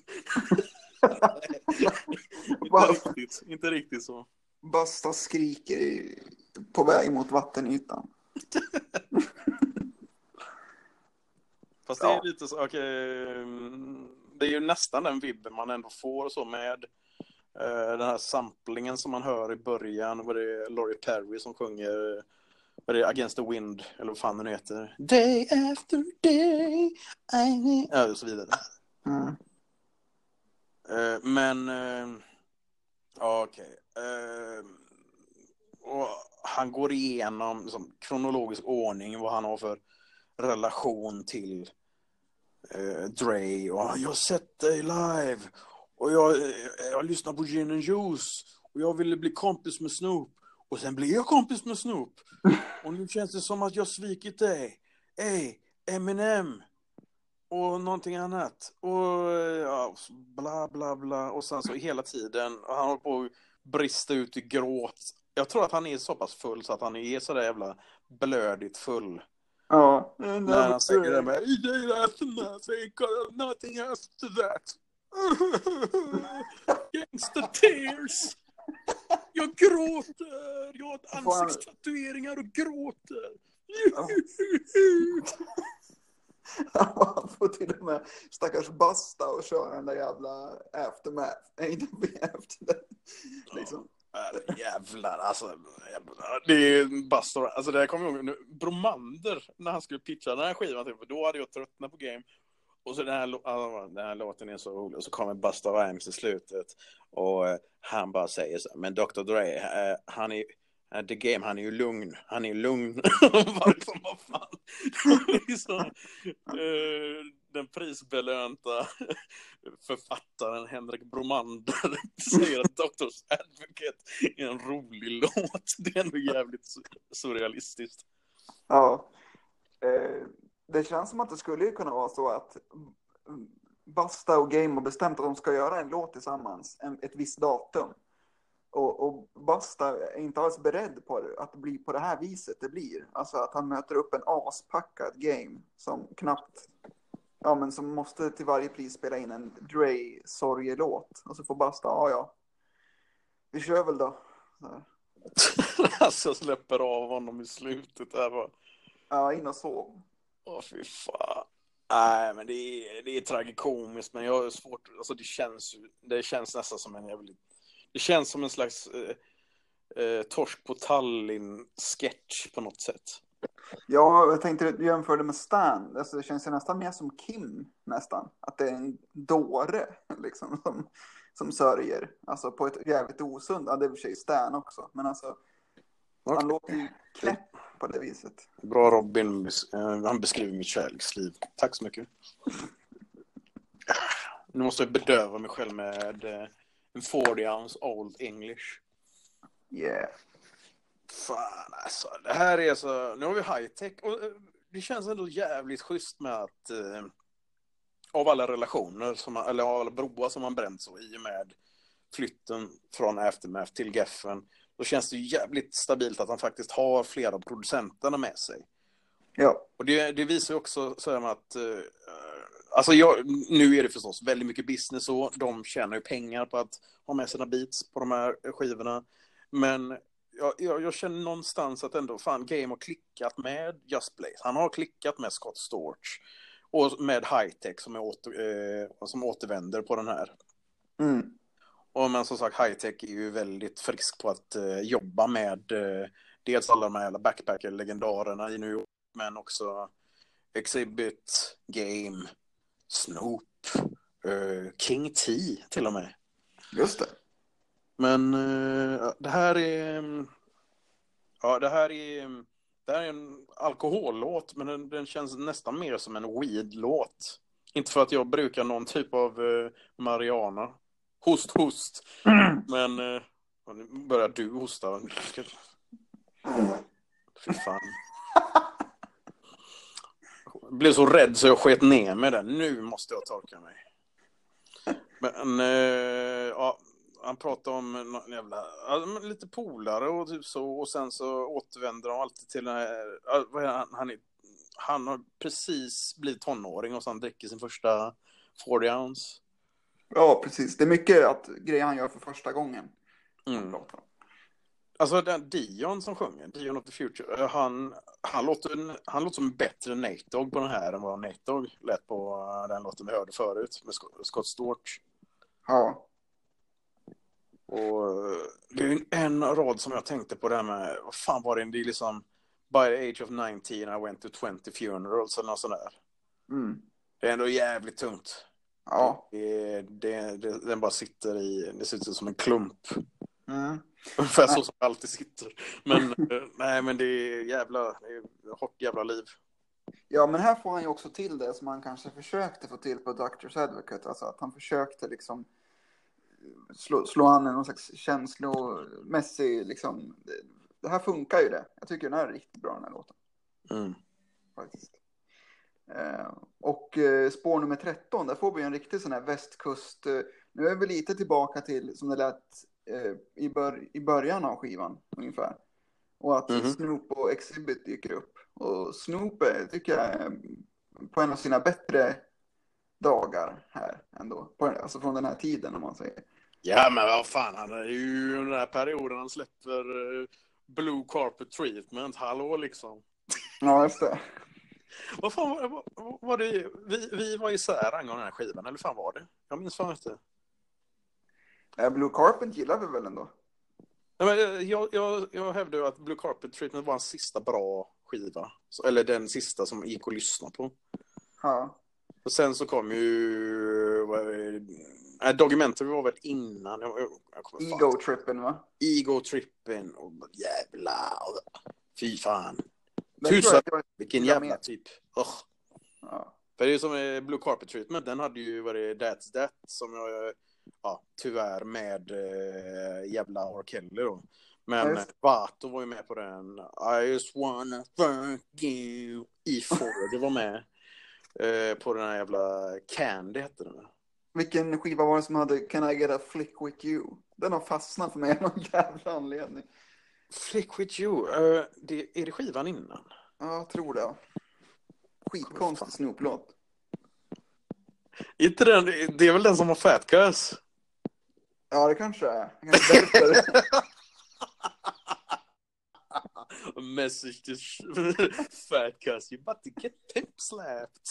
inte riktigt så. Basta skriker på väg mot vattenytan. Fast det är lite så, det är ju nästan den vibben man ändå får så med den här samplingen som man hör i början, var det Laurie Perry som sjunger, var det Against the Wind, eller vad fan den heter, Day after day och så vidare. Men och han går igenom liksom, kronologisk ordning vad han har för relation till Dre, och jag har sett dig live och jag lyssnar på Gin and Juice och jag ville bli kompis med Snoop och sen blir jag kompis med Snoop och nu känns det som att jag svikit dig, Eminem och någonting annat och bla bla bla, och sen så hela tiden och han håller på att brista ut i gråt. Jag tror att han är så pass full så att han är så där jävla blödigt full. Ja. När han säger det med nothing after that. Gangster tears. Jag gråter. Jag har ansiktstatueringar och gråter. Han får till och med stackars Basta och köra den där jävla aftermath. Liksom. Jävlar, alltså det är Basta, alltså det här kommer jag ihåg nu, Bromander när han skulle pitcha den här skivan typ, då hade jag tröttnat på Game och så den här låten är så rolig och så kommer Busta Rhymes i slutet och han bara säger så, men Dr. Dre han är The Game, han är ju lugn liksom, vad fan liksom, den prisbelönta författaren Henrik Bromander säger att Doctors Advocate är en rolig låt. Det är ändå jävligt surrealistiskt. Ja, det känns som att det skulle kunna vara så att Basta och Game har bestämt att de ska göra en låt tillsammans ett visst datum. Och Basta är inte alls beredd på att det blir på det här viset det blir. Alltså att han möter upp en aspackad Game som knappt, men som måste till varje pris spela in en Dre-sorgelåt. Och så får Basta, vi kör väl då. Alltså jag släpper av honom i slutet här bara. Ja, in och sov. Fy fan. Nej, men det är tragikomiskt, men jag har svårt, alltså det känns nästan som en jävligt. Det känns som en slags torsk på Tallinn-sketch på något sätt. Ja, jag tänkte att du jämförde med Stan. Alltså, det känns ju nästan mer som Kim, nästan. Att det är en dåre liksom, som sörjer. Alltså på ett jävligt osund. Ja, det är i och för sig Stan också. Men alltså, han låter ju knäpp på det viset. Bra Robin, han beskriver mitt kärleksliv. Tack så mycket. Nu måste jag bedöva mig själv med en 40-ounce Old English. Yeah. Fan alltså, det här är så. Nu har vi high-tech och det känns ändå jävligt schysst med att av alla relationer eller av alla broar som man bränt så i och med flytten från Aftermath till Geffen, då känns det jävligt stabilt att han faktiskt har flera av producenterna med sig. Ja. Och det visar ju också så här att alltså nu är det förstås väldigt mycket business och de tjänar ju pengar på att ha med sina beats på de här skivorna. Men jag känner någonstans att ändå fan Game har klickat med Just Blaze. Han har klickat med Scott Storch och med Hi-Tech som återvänder på den här. Mm. Och men som sagt Hi-Tech är ju väldigt frisk på att jobba med dels alla de här jävla backpacker-legendarerna i New York, men också Exhibit, Game, Snoop, King T till och med. Just det. Men det här är en alkohollåt, men den känns nästan mer som en weed-låt. Inte för att jag brukar någon typ av marijuana. Host. Men nu börjar du hosta. Fy fan. Jag blev så rädd så jag sket ner med den. Nu måste jag torka mig. Men han pratar om någon jävla, lite polare och typ så. Och sen så återvänder de alltid till den här, vad är han har precis blivit tonåring och sen dricker sin första 40 ounce. Ja, precis. Det är mycket att grejer han gör för första gången. Alltså den Dion som sjunger, Dion of the Future, han låter som en bättre Nate Dogg på den här än vad Nate Dogg lät på den låten vi hörde förut med Scott Storch. Ja. Och det är en rad som jag tänkte på det här med, vad fan var det är liksom by the age of 19 I went to 20 funerals eller något sånt där. Det är ändå jävligt tungt. Ja. Den bara sitter i, det ser ut som en klump. Ungefär så som det alltid sitter. Men nej, men det är hårt jävla liv. Ja, men här får han ju också till det som han kanske försökte få till på Doctor's Advocate. Alltså att han försökte liksom slå an någon slags känslomässig liksom. Det här funkar ju det. Jag tycker den här är riktigt bra, den här låten. Faktiskt. Och spår nummer 13, där får vi en riktig sån här västkust. Nu är vi lite tillbaka till som det lät i början av skivan ungefär. Och att Snoop och Exhibit dyker upp. Och Snoop tycker jag är på en av sina bättre dagar här ändå. Alltså från den här tiden om man säger. Ja, men vad fan, han är ju den här perioden han släpper Blue Carpet Treatment, hallå liksom. Ja, just det. Vad fan var det? Vi var isär angående den här skivan, eller fan var det? Jag minns fan inte. Blue Carpet gillar vi väl ändå? Nej, men jag hävdar ju att Blue Carpet Treatment var en sista bra skiva. Eller den sista som gick att lyssna på. Ja. Och sen så kom ju Documentary var väl innan. Ego-trippen, va? Ego-trippen. Och jävla. Fy fan. Vilken jävla typ. Ja. För det är som Blue Carpet Treatment. Den hade ju varit That's That. Som jag tyvärr med jävla R. Kelly då. Men Vato var ju med på den. I just wanna thank you. Det var med på den här jävla Candy hette den. Vilken skiva var det som hade Can I get a flick with you? Den har fastnat för mig av någon jävla anledning. Flick with you? Är det skivan innan? Ja, jag tror det. Skitkonstig Snoop-låt. Inte den, det är väl den som har Fat Gus? Ja, det kanske är. Därför. A message to Fat Gus. You about to get pimp slapped.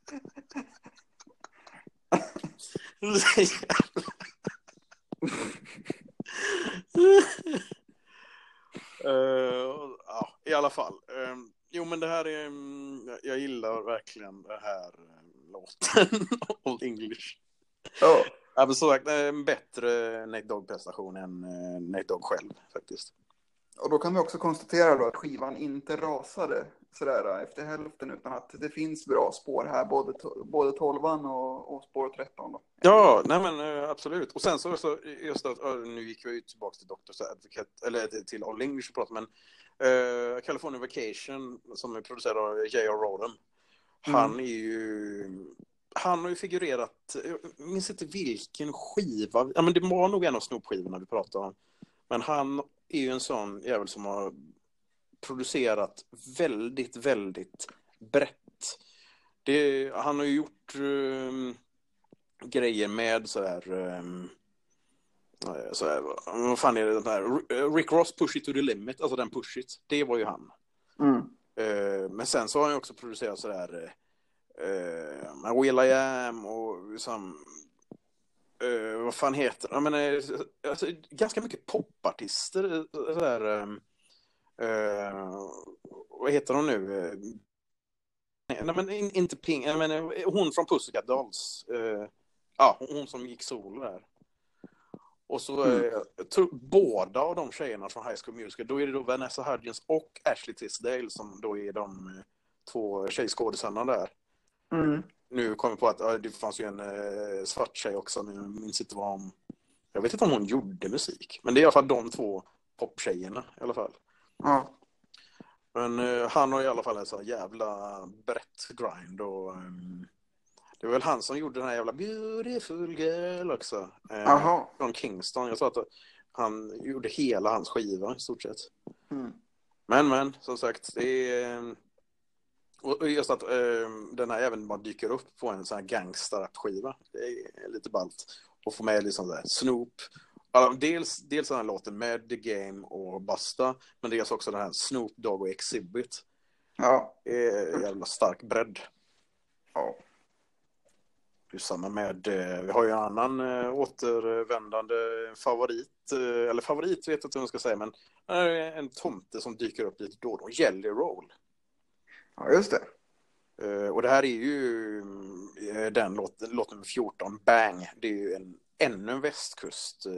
I alla fall. Jo, men det här är... jag gillar verkligen det här låten. Old English. Ja, men så sagt, en bättre Nate Dogg-prestation än Nate Dogg själv, faktiskt. Och då kan vi också konstatera då att skivan inte rasade sådär efter hälften, utan att det finns bra spår här, både 12an och spår 13 då. Ja, nej men absolut. Och sen så just att nu gick vi ju tillbaka till Doctor's Advocate, eller till Old English och prata, men California Vacation som är producerad av J.R. Roden. Han har ju figurerat, jag minns inte vilken skiva, ja men det var nog en av Snoop-skivorna vi pratade om. Men han är ju en sån jävel som har producerat väldigt, väldigt brett. Han har ju gjort grejer med sådär, vad fan är det här? Rick Ross Push It to the Limit, alltså den Push It, det var ju han. Men sen så har han också producerat sådär Will I Am och som vad fan heter det? Men alltså, ganska mycket popartister sådär, vad heter hon nu? Nej, men inte Pink, men hon från Pussycat Dolls. Hon som gick solo där. Och så båda av de tjejerna från High School Musical, då är det då Vanessa Hudgens och Ashley Tisdale som då är de två tjejskådisarna där. Nu kommer jag på att det fanns ju en svart tjej också, men jag minns inte jag vet inte om hon gjorde musik, men det är i alla fall de två poptjejerna i alla fall. Ja. Men han har i alla fall en så jävla brett grind och Det var väl han som gjorde den här jävla Beautiful Girl också. Jaha. Från Kingston. Jag tror att han gjorde hela hans skiva i stort sett. Mm. Men som sagt, det är... Och just att den här även bara dyker upp på en sån här gangsterrap-skiva. Det är lite ballt. Och få med liksom där Snoop. Dels den här låten med The Game och Busta. Men dels också den här Snoop Dogg och Exhibit. Ja. Jävla stark bredd. Ja. Det är samma med, vi har ju en annan återvändande favorit. Eller favorit vet jag inte vad jag ska säga. Men en tomte som dyker upp lite då och då. Jelly Roll. Ja, just det. Och det här är ju den låt nummer 14, Bang. Det är ju ännu en västkust.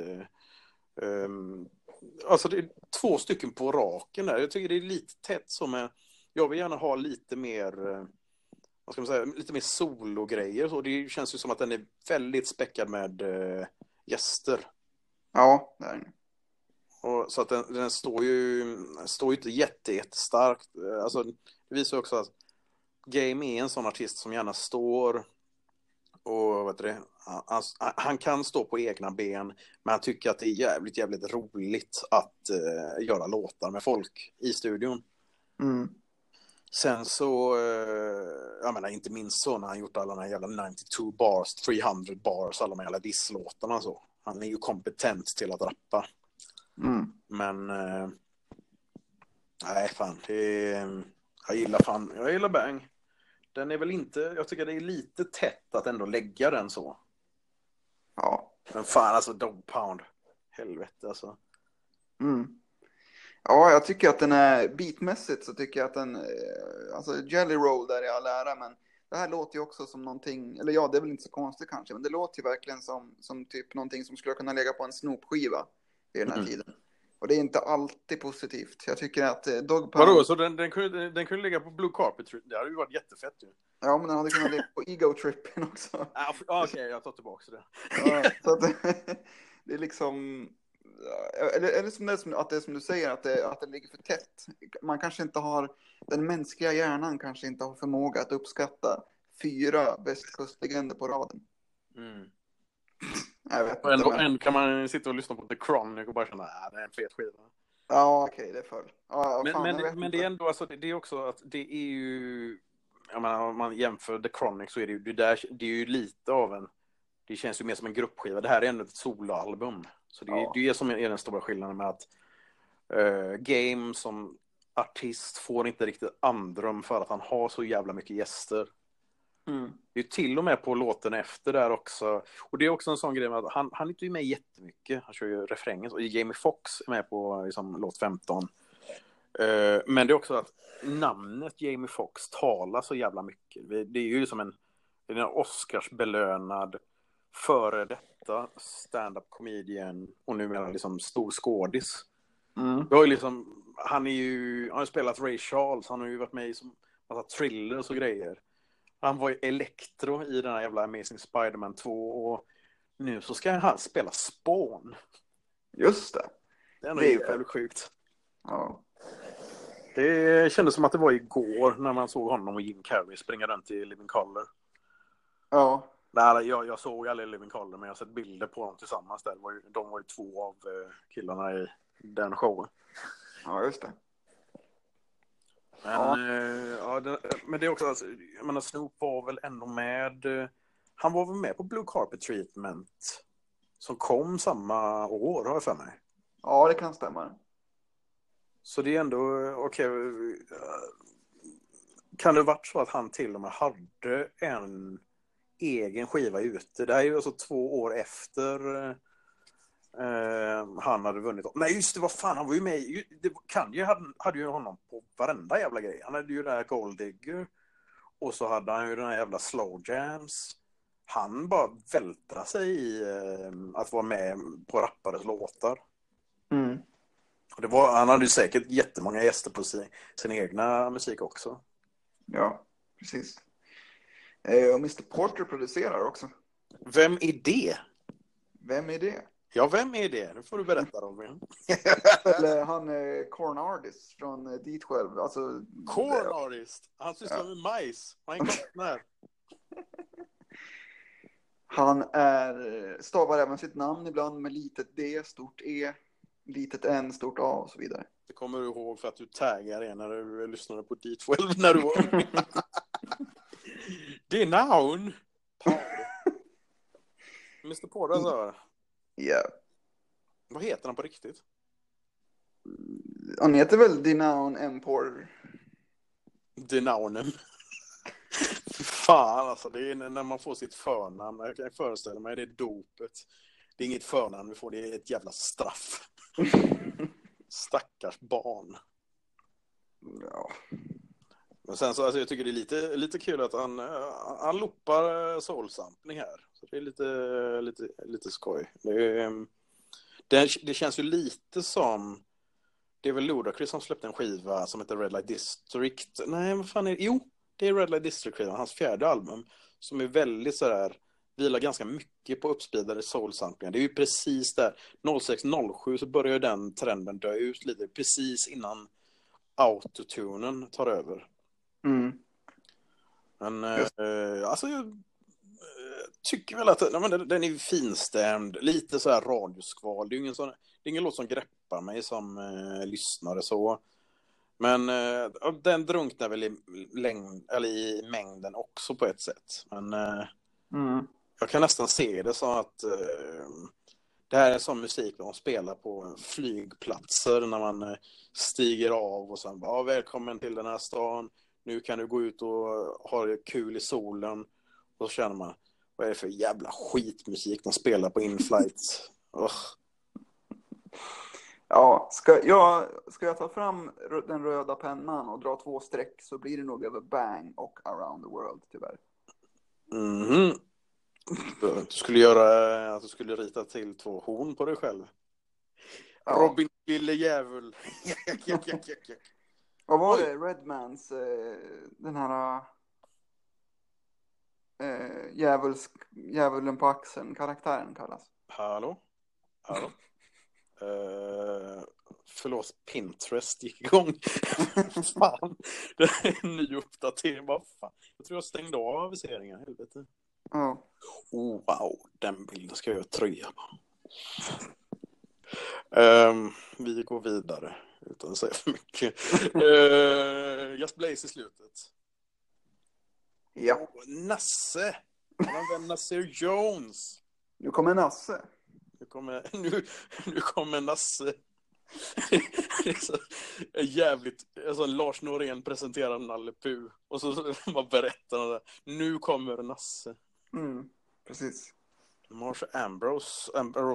Alltså det är 2 stycken på raken där. Jag tycker det är lite tätt som jag vill gärna ha lite mer, vad ska man säga, lite mer sologrejer. Så det känns ju som att den är väldigt späckad med gäster. Ja, det är den. Och så att den står ju inte jättestarkt. Alltså det visar också att Game är en sån artist som gärna står och vet du, han kan stå på egna ben, men han tycker att det är jävligt roligt att göra låtar med folk i studion. Mm. Sen så jag menar inte minst så när han gjort alla de här jävla 92 bars, 300 bars, alla de jävla disslåtarna så. Han är ju kompetent till att rappa. Mm. Men nej fan, jag gillar Bang. Den är väl inte, jag tycker det är lite tätt att ändå lägga den så. Ja. Men fan alltså, Dog Pound. Helvete alltså. Mm. Ja, jag tycker att den är beatmässigt så tycker jag att den, alltså Jelly Roll där är all ära, men det här låter ju också som någonting, eller ja, det är väl inte så konstigt kanske, men det låter ju verkligen som typ någonting som skulle kunna lägga på en Snoop-skiva i den här tiden. Och det är inte alltid positivt. Jag tycker att Dog Pound... Vadå, så den kunde ligga på Blue Carpet? Det hade ju varit jättefett ju. Ja, men den hade kunnat ligga på Ego Trippen också. Okej, jag tar tillbaka det. Ja, så att det är liksom... Eller att det är som du säger, att det ligger för tätt. Man kanske inte har... Den mänskliga hjärnan kanske inte har förmåga att uppskatta 4 västkustlegender på raden. Mm. Jag vet Och inte, ändå kan man sitta och lyssna på The Chronic och bara känna det är en fet skiva. Ja, okej, det är för. Ja, Men det är ändå, alltså, det är också att det är ju, jag menar, om man jämför The Chronic så är det är ju lite av en, det känns ju mer som en gruppskiva. Det här är ändå ett soloalbum. Så det är det som är den stora skillnaden med att Game som artist får inte riktigt andrum för att han har så jävla mycket gäster. Mm. Det är till och med på låten efter där också. Och det är också en sån grej med att han är inte med jättemycket. Han kör ju refrängen. Och Jamie Foxx är med på liksom, låt 15. Men det är också att namnet Jamie Foxx talar så jävla mycket. Det är ju som en Oscarsbelönad före detta stand-up comedian och numera liksom stor skådis. Mm. Det har ju liksom, han har ju spelat Ray Charles. Han har ju varit med i som massa thrillers och grejer. Han var ju Electro i den här jävla Amazing Spider-Man 2 och nu så ska han spela Spawn. Just det. Det är nog jävligt sjukt. Ja. Det kändes som att det var igår när man såg honom och Jim Carrey springa runt i Living Colour. Ja. Nej, jag såg ju aldrig Living Colour, men jag har sett bilder på dem tillsammans där. De var ju 2 av killarna i den showen. Ja, just det. Men det är också, alltså, jag menar, Snoop var väl ändå med, han var väl med på Blue Carpet Treatment som kom samma år, har jag för mig. Ja, det kan stämma. Så det är ändå, okej, kan det varit så att han till och med hade en egen skiva ute? Det här är ju alltså 2 år efter han hade vunnit. Nej just det, vad fan, han var ju med hade ju honom på varenda jävla grej. Han hade ju det här Gold Digger och så hade han ju den här jävla Slow Jams. Han bara vältrade sig i att vara med på rappares låtar. Mm. Och han hade ju säkert jättemånga gäster på sin egna musik också. Ja, precis. Och Mr. Porter producerar också. Vem är det? Vem är det? Ja, vem är det? Nu får du berätta, Robin. Eller han är Corn Artist från D12. Alltså, Corn Artist? Han sysslar med majs. Han är konstnär. Han stavar även sitt namn ibland med litet D, stort E, litet N, stort A och så vidare. Det kommer du ihåg för att du taggar det när du lyssnade på D12 när du var. Det är namn. Mr. Porter alltså. Ja. Vad heter han på riktigt? Han heter väl Dinown M. Porter. Denaunen. Fan alltså, det är när man får sitt förnamn. Jag kan föreställa mig, det är dopet. Det är inget förnamn vi får, det är ett jävla straff. Stackars barn. Ja. Men sen så, alltså, jag tycker det är lite kul att han loppar soulsampling här. Så det är lite skoj. Det känns ju lite som... Det är väl Ludacris som släppte en skiva som heter Red Light District. Nej, vad fan är det? Jo, det är Red Light District-skivan, hans 4:e album. Som är väldigt sådär, vilar ganska mycket på uppspeedade soulsamplingar. Det är ju precis där, 06-07 så börjar den trenden dö ut lite. Precis innan autotunen tar över. Mm. Men alltså jag tycker väl att den är finstämd. Lite så här radioskval. Det är ingen låt som greppar mig som lyssnare så. Men den drunknar väl i mängden också på ett sätt. Men jag kan nästan se det som att det här är sån musik de spelar på flygplatser när man stiger av och sen bara, välkommen till den här stan. Nu kan du gå ut och ha det kul i solen. Och så känner man, vad är det för jävla skitmusik de spelar på inflights? Ja, ska jag ta fram den röda pennan och dra 2 streck så blir det nog över Bang och Around the World tyvärr. Mhm. Du skulle rita till 2 horn på dig själv. Ja. Robin lille jävel. Vad var det? Redmans den här djävulen på axeln karaktären kallas. Hallå? Förlåt, Pinterest gick igång. Fan, det är en ny uppdatering. Vad fan? Jag tror jag stängde av aviseringen, helvete. Ja. Oh, wow, den bilden ska jag tröja på. Vi går vidare utan att säga för mycket. Just Blaze i slutet. Ja. Nasse. Nasir Jones. Nu kommer Nasse. Nu kommer Nasse. Det är så jävligt. Alltså Lars Norén presenterar Nalle Puh och så bara berättar han det. Nu kommer Nasse. Precis. Marsha Ambrose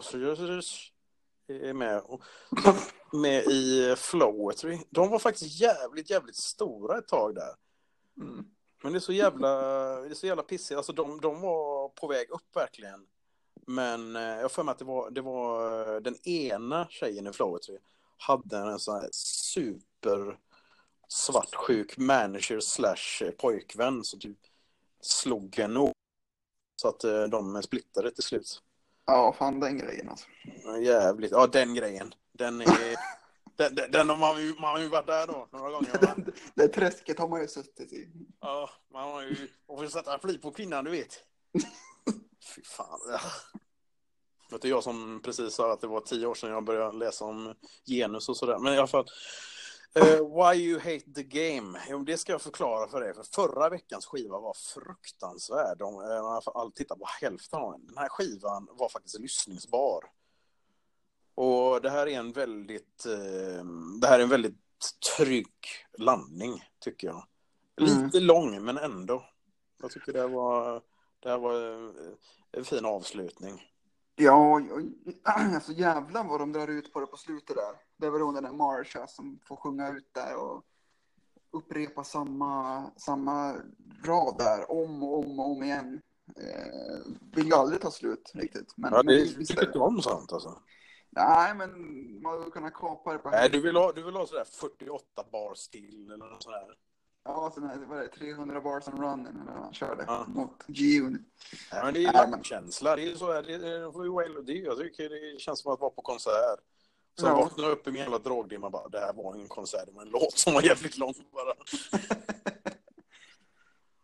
är med i Flowetry. De var faktiskt jävligt stora ett tag där. Men det är så jävla pissigt. Alltså de var på väg upp verkligen. Men jag får mig att det var den ena tjejen i Flowetry hade en sån här super svartsjuk manager / pojkvän som typ slog en nog så att de splittade till slut. Ja, fan den grejen alltså. Jävligt. Ja, den grejen. Den är den har man ju varit där då några gånger. Det träsket har man ju suttit i. Ja, man har ju får sätta flit på kvinnan, du vet. Fy fan. Det är jag som precis sa att det var 10 år sedan jag började läsa om genus och sådär. Men i alla fall, Why You Hate the Game. Det ska jag förklara för dig. För förra veckans skiva var fruktansvärd. Man tittar på hälften av den. Den här skivan var faktiskt lyssningsbar. Och det här är en väldigt trygg landning, tycker jag. Lite lång, men ändå. Jag tycker det här var en fin avslutning. Ja, alltså jävlar vad de drar ut på det på slutet där. Det är väl hon den där Marsha som får sjunga ut där och upprepa samma rad där om och om igen. Vill ju aldrig ta slut riktigt. Men, ja, det tycker inte om sånt alltså. Nej, men man vill kunna kapa det på. Nej, du vill ha sådär 48 bars till eller något sådär. Ja, sån här, vad är det, 300 bars and running eller han körde mot G-Unit. Ja, men det är ju känsla. Det är så här, jag tycker det känns som att vara på konsert. Så jag vaknar upp i min jävla drogdimma bara, det här var ingen konsert, det var en låt som var jävligt lång bara.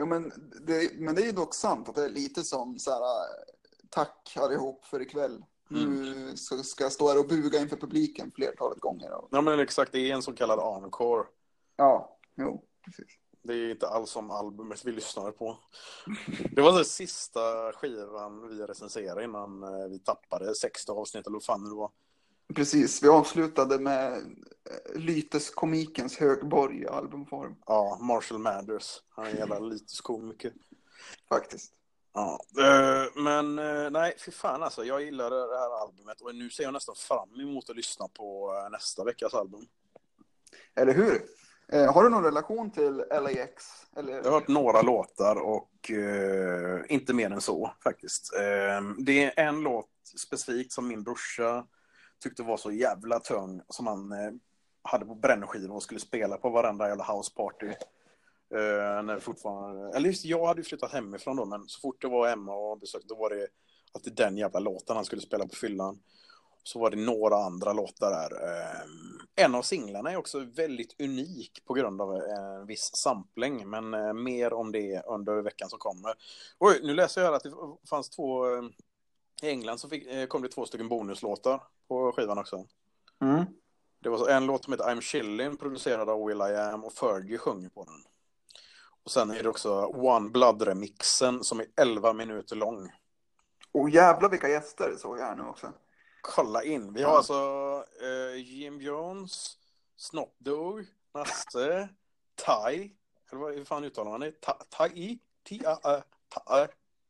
Ja, men det är ju dock sant att det är lite som så här, tack allihop för ikväll. Nu ska jag stå här och buga inför publiken flertalet gånger. Ja, men exakt, det är en så kallad encore. Ja, jo, precis. Det är inte alls som albumet vi lyssnade på. Det var den sista skivan vi recenserade innan vi tappade 60 avsnitt, eller vad fan det var. Precis, vi avslutade med lyteskomikens högborg i albumform. Ja, Marshall Mathers. Han är en jävla lyteskomiker. Faktiskt. Ja, men nej, för fan alltså. Jag gillar det här albumet och nu ser jag nästan fram emot att lyssna på nästa veckas album. Eller hur? Har du någon relation till LAX? Eller? Jag har hört några låtar och inte mer än så faktiskt. Det är en låt specifikt som min brorsa tyckte var så jävla tung, som han hade på brännskivan och skulle spela på varenda jävla houseparty. När fortfarande, eller just jag hade ju flyttat hemifrån då, men så fort det var hemma och besökt, då var det alltid den jävla låten han skulle spela på fyllan. Så var det några andra låtar där. En av singlarna är också väldigt unik på grund av en viss sampling, men mer om det under veckan som kommer. Oj, nu läser jag att det fanns i England så kom det 2 stycken bonuslåtar på skivan också. Det var en låt som heter I'm Chillin', producerad av Will I Am, och Fergie sjunger på den. Och sen är det också One Blood-remixen som är 11 minuter lång. Jävlar vilka gäster såg jag här nu också. Kolla in. Vi har alltså Jim Jones, Snoop Dogg, Nasse, Tai, eller hur fan uttalar man det? Tai, T-A-A,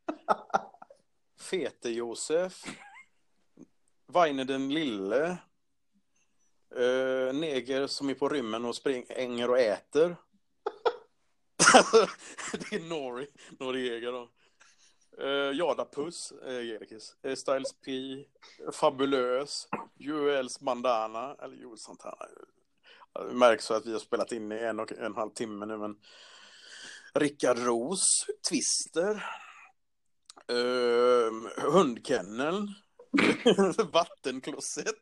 Fete Josef, Weine den lille, neger som är på rymmen och springer och äter. Det är Noriega då. Jada Puss, Jerikis, Styles P, Fabulös, Joels Bandana, eller Joel Santana. Det märks så att vi har spelat in i 1,5 timme nu, men Rickard Ros, Twister, Hundkennel, Vattenklosett.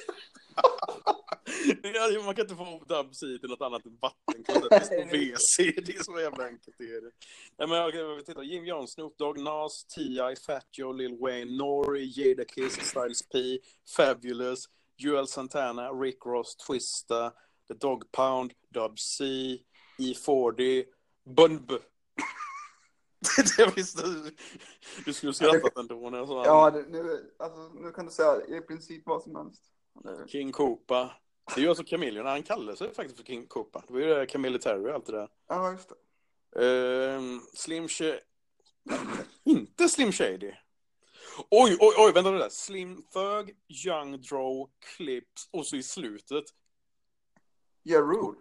Man kan inte få dubbsida till något annat än vattenklosett. Det står WC, det är så jävla enkelt. Nej, men jag tittar. Jim Jones, Snoop Dogg, Nas, T.I., Fat Joe, Lil Wayne, Nori, Jadakiss, Styles P, Fabulous, Joel Santana, Rick Ross, Twista, The Dog Pound, Dub C, E40, Bunb. Det visste du skulle skrattat ändå när jag sa. Ja, nu kan du säga i princip vad som helst. King Koopa. Det gör så Camille, han kallar sig faktiskt för King Koopa. Det var ju Camille Terry och allt det där. Ja, just det. Slim Shady. Inte Slim Shady. Oj, vänta det där. Slim Thug, Young Dro, Clips och så i slutet. Ja Rule.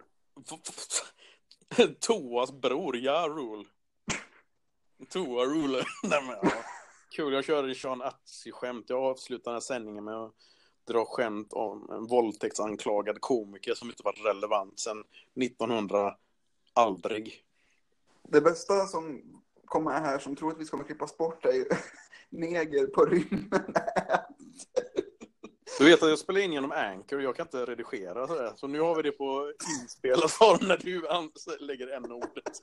Toas bror, Ja Rule. Toa Rule. Nej, men, ja. Kul, jag körde Sean Atzi-skämt. Jag avslutade den här sändningen med att dra skämt om en våldtäktsanklagad komiker som inte varit relevant sedan 1900 aldrig. Det bästa som kommer här, som tror att vi ska klippas bort, är ju neger på rymmen. Du vet att jag spelar in genom Anchor, jag kan inte redigera sådär. Så nu har vi det på inspelad form när du lägger n-ordet.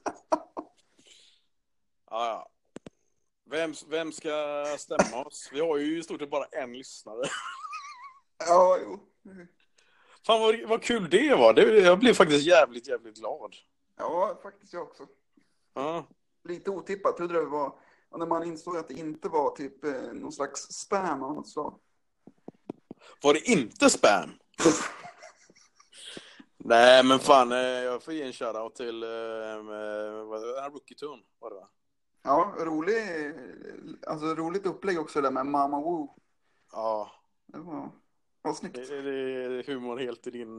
Ja. Vem ska stämma oss? Vi har ju i stort sett bara en lyssnare. Ja, jo. Fan vad kul det var. Jag blev faktiskt jävligt glad. Ja, faktiskt jag också. Ja. Lite otippat, trodde det var. Och när man insåg att det inte var typ någon slags spam av något slag. Var det inte spam? Nej, men fan, jag får ge en shoutout till Rookie Tune, var det va? Ja, roligt upplägg också där med Mama Woo. Ja. Det var snyggt. Det är humor helt i din...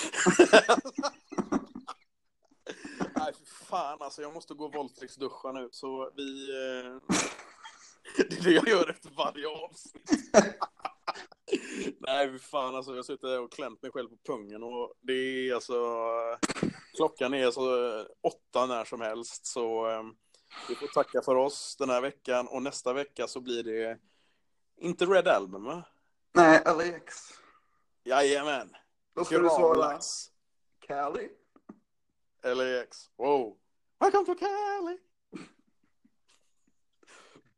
Nej, för fan alltså, jag måste gå våldtäktsduscha nu, så vi... Det är det jag gör efter varje avsnitt. Nej, för fan alltså, jag sitter och klämt mig själv på pungen och det är alltså... Klockan är alltså 8 när som helst, så vi får tacka för oss den här veckan, och nästa vecka så blir det inte Red Album, va? Nej, LAX. Jajamän. Då ska du svara Lax. Cali. LAX. Wow. Welcome to Cali.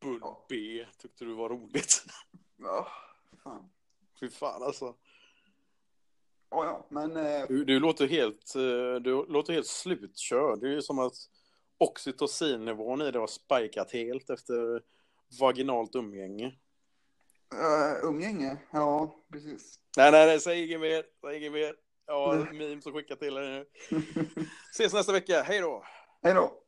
Bull B tyckte du var roligt. Ja, fan. Fy fan alltså. Ja, men... Du låter helt slutkörd. Det är ju som att oxytocinnivån i det har spikat helt efter vaginalt umgänge. Umgänge? Ja, precis. Nej, säg inget mer. Ja, memes att skicka till er nu. Ses nästa vecka. Hej då! Hej då!